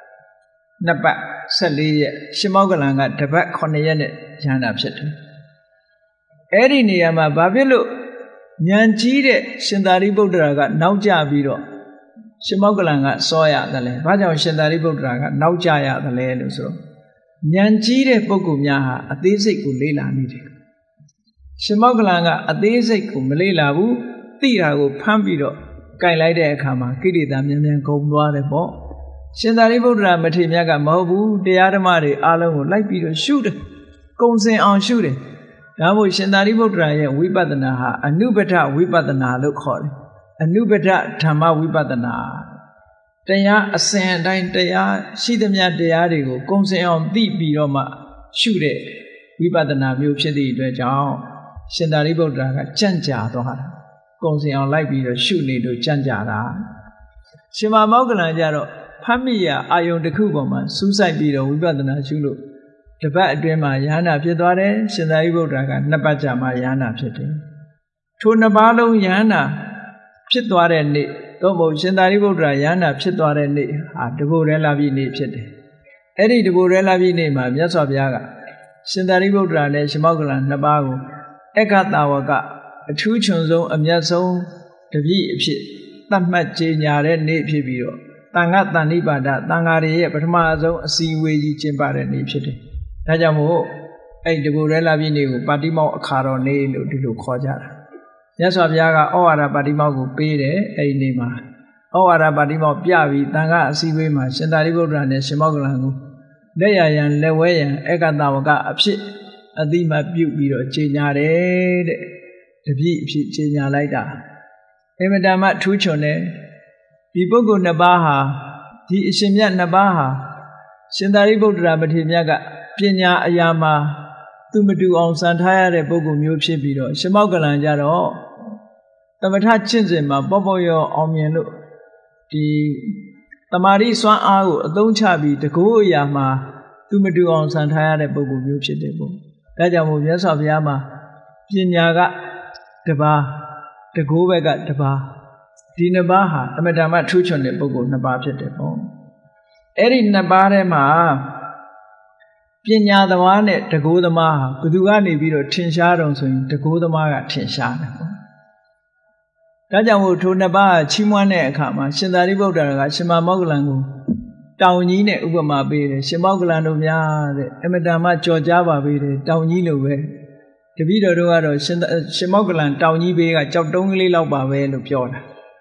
2ပတ်14ရက်ရှင်မောဂလန်က1ပတ်9ရက်နဲ့ယဟန္တာဖြစ်တယ်အဲ့ဒီနေရာမှာဘာဖြစ်လို့ဉာဏ်ကြီးတဲ့ရှင်သာရိပုတ္တရာကနောက်ကျပြီးတော့ရှင်မောဂလန်ကစောရတယ်လဲဘာကြောင့်ရှင်သာရိပုတ္တရာကနောက်ကျရတယ်လဲလို့ဆိုတော့ဉာဏ်ကြီးတဲ့ပုဂ္ဂိုလ်များဟာအသေးစိတ်ကိုလေ့လာနေတယ်ရှင်မောဂလန်ကအသေးစိတ်ကိုမလေ့လာဘူးသိတာကိုဖမ်းပြီးတော့ကြိုင်လိုက်တဲ့အခါမှာကိလေသာမြန်မြန်ကုန်သွားတယ်ပေါ့ရှင်သာရိပုတ္တရာမထေရမြတ်ကမဟုတ်ဘူးတရားဓမ္မတွေအားလုံးကိုလိုက်ပြီးတော့ရှုတယ်ကုံစင်အောင်ရှုတယ်ဒါမို့ရှင်သာရိပုတ္တရာရဲ့ဝိပဿနာဟာအနုပဒဝိပဿနာလို့ခေါ်တယ်အနုပဒဓမ္မဝိပဿနာတရားအစဉ်အတိုင်းတရားရှိသမျှတရားတွေကိုကုံစင်အောင်သိပြီးတော့မှရှုတဲ့ဝိပဿနာမျိုးဖြစ်သည့်အတွက်ကြောင့်ရှင်သာရိပုတ္တရာကကြံ့ကြာသွားတာကုံစင်အောင်လိုက်ပြီးတော့ရှုနေလို့ကြံ့ကြာတာရှင်မမောဂလန်ကြတော့ဖတ်မိရအာယုံတစ်ခုပေါ်မှာစူးစိုက်ပြီးတော့ဝိပဿနာရှုလို့တပတ်အတွင်းမှာယဟန္တာဖြစ်သွားတယ်ရှင်သာရိပုတ္တရာက2ပတ်ကြာမှယဟန္တာဖြစ်တယ်ထို2ပါးလုံးယဟန္တာဖြစ်သွားတဲ့နေ့သို့မဟုတ်ရှင်သာရိပုတ္တရာယဟန္တာဖြစ်သွားတဲ့နေ့ဟာတဘိုရဲလာပြီနေ့ဖြစ်တယ်အဲ့ဒီတဘိုရဲလာပြီနေ့မှာမြတ်စွာဘုရားကရှင်သာရိပုတ္တရာနဲ့ရှင်မောဂလန်2ပါးကိုအက္ခတာဝကအထူးချွန်ဆုံးအမြတ်ဆုံးတပည့်အဖြစ်သတ်မှတ်ကြေညာတဲ့နေ့ဖြစ်ပြီးတော့တန်ခါတန်နိပါဒတန်ခါတွေရဲ့ပထမဆုံးအစီအဝေးကြီးကျင်းပတဲ့နေ့ဖြစ်တယ်။ဒါကြောင့်မို့အဲ့ဒီတကူရဲလာပြည့်နေ့ကိုပါတိမောက်အခါတော်နေ့လို့ဒီလိုခေါ်ကြတာ။မြတ်စွာဘုရားကဩဝါဒပါတိမောက်ကိုပေးတယ်အဲ့ဒီနေ့မှာဩဝါဒပါတိမောက်ပြပြီးတန်ခါအစီအဝေးမှာရှင်သာရိပုတ္တရာနဲ့ရှင်မောဂလန်ကိုလက်ရရန်လက်ဝဲရန်ဧကတဝကအဖြစ်အတိမပြုပြီးတော့ကြေညာတယ်တဲ့တပည့်အဖြစ်ကြေညာလိုက်တာအင်မတန်မှထူးချွန်တယ်ဒီပုဂ္ဂိုလ်2ပါးဟာဒီအရှင်မြတ်2ပါးဟာရှင်သာရိပုတ္တရာမထေရမြတ်ကပညာအရာမှာသူမတူအောင်စံထားရတဲ့ပုဂ္ဂိုလ်မျိုးဖြစ်ပြီးတော့ရှင်မောဂလန်ကြတော့သမထကျင့်စဉ်မှာပေါ့ပေါ့ရောအောင်မြင်လို့ဒီတမာရီစွမ်းအားကိုအသုံးချပြီးတကူအရာမှာသူမတူအောင်စံထားရတဲ့ပုဂ္ဂိုလ်မျိုးဖြစ်တယ်ပေါ့ဒါကြောင့်မို့မြတ်စွာဘုရားမှာပညာက1ပါးတကူဘက်က1ပါးဒီ2ပါးဟာအမတ္တမထူးချွန်တဲ့ပုဂ္ဂိုလ်2ပါးဖြစ်တယ်ပေါ့အဲ့ဒီ2ပါးထဲမှာပညာသမားနဲ့တကူသမားဟာဘယ်သူကနေပြီးတော့ထင်ရှားတော့ဆိုရင်တကူသမားကထင်ရှားတယ်ပေါ့ဒါကြောင့်မို့ထို2ပါးချီးမွမ်းတဲ့အခါမှာရှင်သာရိပုတ္တရာကရှင်မောဂလန်ကိုတောင်ကြီးနဲ့ဥပမာပေးတယ်ရှင်မောဂလန်တို့များတဲ့အမတ္တမကြော်ကြားပါပေးတယ်တောင်ကြီးလိုပဲတပည့်တော်တို့ကတော့ရှင်မောဂလန်တောင်ကြီးဘေးကကြောက်တုံးကလေးလောက်ပါပဲလို့ပြောတာ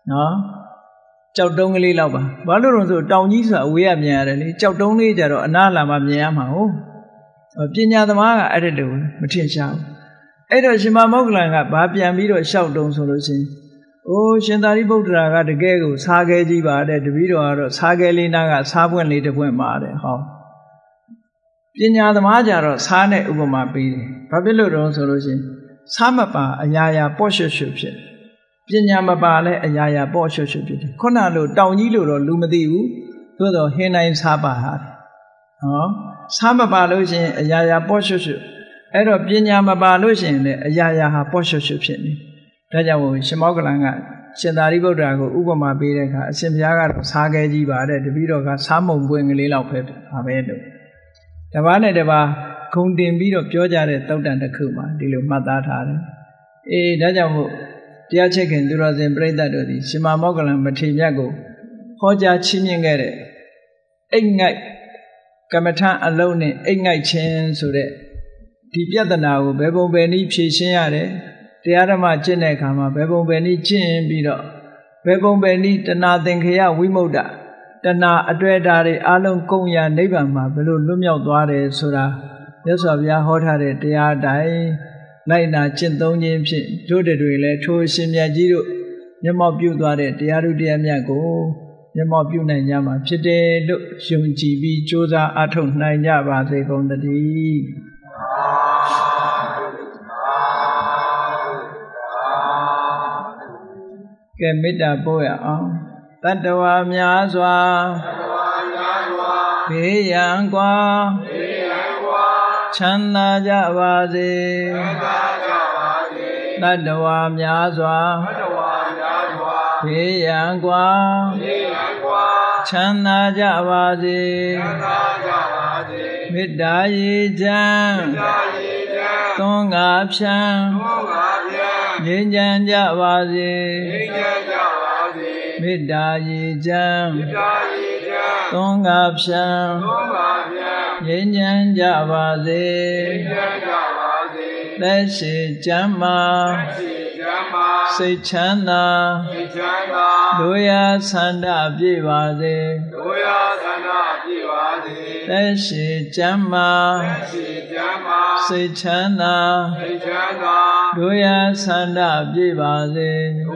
ကြောက်တုံးကလေးလောက်ပါဘာလို့လို့ဆိုတောင်ကြီးဆိုတာအဝေးကမြင်ရတယ်လေကြောက်တုံးလေးကြတော့အနားလာမှမြင်ရမှာဟုတ်ပညာသမားကအဲ့ဒါလို့မထင်ရှားဘူးအဲ့တော့ရှင်မမောက္ကလန်ကဘာပြန်ပြီးတော့ရှောက်တုံးဆိုလို့ရှိရင်အိုးရှင်သာရိပုတ္တရာကတကယ်ကိုစားခဲကြီးပါတဲ့တပည့်တော်ကတော့စားခဲလေးနားကစားပွင့်လေးတစ်ပွင့်ပါတယ်ဟောပညာသမားကြတော့စားနဲ့ဥပမာပေးတယ်ဘာဖြစ်လို့တော့ဆိုလို့ရှိရင်စားမပါအရာရာပေါ့ရွှွှွဖြစ်ပညာမပါလဲအရာရာပေါ့ရွှွှွဖြစ်တယ်ခုနလိုတောင်ကြီးလို့တော့လူမသိဘူးသို့တော့ဟင်းတိုင်းစားပါဟာစားမပါလို့ရှိရင်အရာရာပေါ့ရွှွှွအဲ့တော့ပညာမပါလို့ရှိရင်လည်းအရာရာဟာပေါ့ရွှွှွဖြစ်နေဒါကြောင့်မို့ရှင်မောက္ကလန်ကရှင်သာရိပုတ္တရာကိုဥပမာပေးတဲ့အခါအရှင်ဘုရားကတော့စားခဲကြီးပါတဲ့တပည့်တော်ကစားမုံပွင့်ကလေးလောက်ပဲပါပဲလို့တပါးနဲ့တပါးဂုံတင်ပြီးတော့ပြောကြတဲ့သုတ်တန်တစ်ခုမှာဒီလိုမှတ်သားထားတယ်အေးဒါကြောင့်မို့တရားချစ်ခင်သူတော်စင်ပြိဿတို့သည်ရှင်မောက္ကလန်မထေရမြတ်ကိုဟောကြားချီးမြှင့်ခဲ့တဲ့အိတ်ငိုက်ကမ္မထအလုံးနဲ့အိတ်ငိုက်ခြင်းဆိုတဲ့ဒီပြဿနာကိုဘယ်ပုံပဲနည်းဖြေရှင်းရတယ်တရားဓမ္မကျင့်တဲ့အခါမှာဘယ်ပုံပဲနည်းကျင့်ပြီးတော့ဘယ်ပုံပဲနည်းတဏှာသင်္ခယဝိမု ക്ത တဏှာအတွေ့အတာတွေအလုံးကုန်ရနိဗ္ဗာန်မှာဘယ်လိုလွတ်မြောက်သွားတယ်ဆိုတာမြတ်စွာဘုရားဟောထားတဲ့တရားအတိုင်းလိုက်နာကျင့်သုံးခြင်းဖြင့်တို့တွေလည်းထိုအရှင်မြတ်ကြီးတို့မျက်မှောက်ပြုသွားတဲ့တရားဓုတရားမြတ်ကိုမျက်မှောက်ပြုနိုင်ကြမှာဖြစ်တယ်လို့ယုံကြည်ပြီးကြိုးစားအားထုတ်နိုင်ကြပါစေကုန်သတည်းကဲမေတ္တာပို့ရအောင်တတ္တဝါများစွာဘေးရန်ကွာချမ်းသာကြပါစေတတ္တဝါများစွာဘေးရန်ကွာချမ်းသာကြပါစေမေတ္တာရေချမ်းသွန်ငါဖြံငြိမ်းချမ်းကြပါစေမေတ္တာရေချမ်းသွန်ငါဖြံငြိမ်းချမ်းကြပါစေသက်ရှိကျမ်းမာစိတ်ချမ်းသာတို့ရဆန္ဒပြည့်ပါစေသက်ရှိကျမ်းမာစိတ်ချမ်းသာတို့ရဆန္ဒပြည့်ပါစေ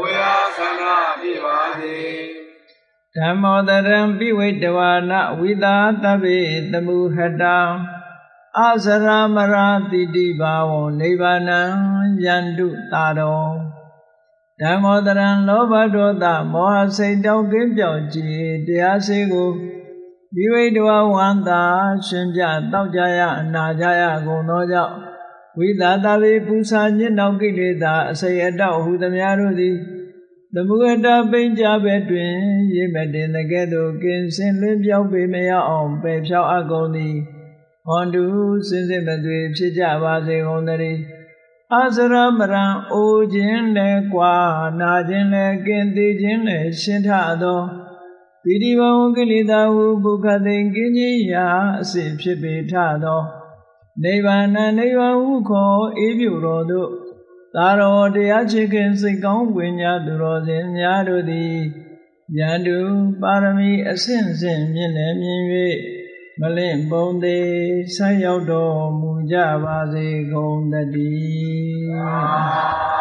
ဓမ္မောတရံပိဝိတဝါနဝိသာတဗ္ဗေတမုဟတံအာစရမရာတိတိဘာဝံနိဗ္ဗာနံယန္တုတာတော်ဓမ္မောတရံလောဘဒေါသမောဟစိတ်တောင်းကင်းပြောင်းကြည်တရားစေကိုပိဝိတဝဝန္တာရှင်ပြတောက်ကြရအနာကြရကုန်သောကြောင့်ဝိသာတဗ္ဗေပူဇာညစ်နောက်ကိလေသာအစိအတောက်ဟုသမျှတို့သည်သမုဟတပိဉ္ကြပဲတွင်ရေမတင်တဲ့ကဲ့သို့ကင်းစင်လင်းပြောင်းပေမရအောင်ပယ်ဖြောက်အပ်ကုန်သည်ဟောတုစင်စစ်မသွေဖြစ်ကြပါစေကုန်သတည်းအာစရမရံအိုခြင်းလည်းကွာနာခြင်းလည်းကင်းသေးခြင်းလည်းရှင်းထသောပိဋိဘဝကိလေသာဟုဘုခသိင်ကင်းကြီးရာအစစ်ဖြစ်ပေထသောနိဗ္ဗာန်နိဗ္ဗာန်ဟုခေါ်အေးမြူတော်သို့သာတော်တရားချစ်ခင်စိတ်ကောင်းဝိညာသူတော်စင်များတို့သည်ယန္တုပါရမီအစဉ်စဉ်မြင့်လည်းမြင်၍မလင့်ပုံသေးဆက်ရောက်တော်မူကြပါစေကုန်သတည်း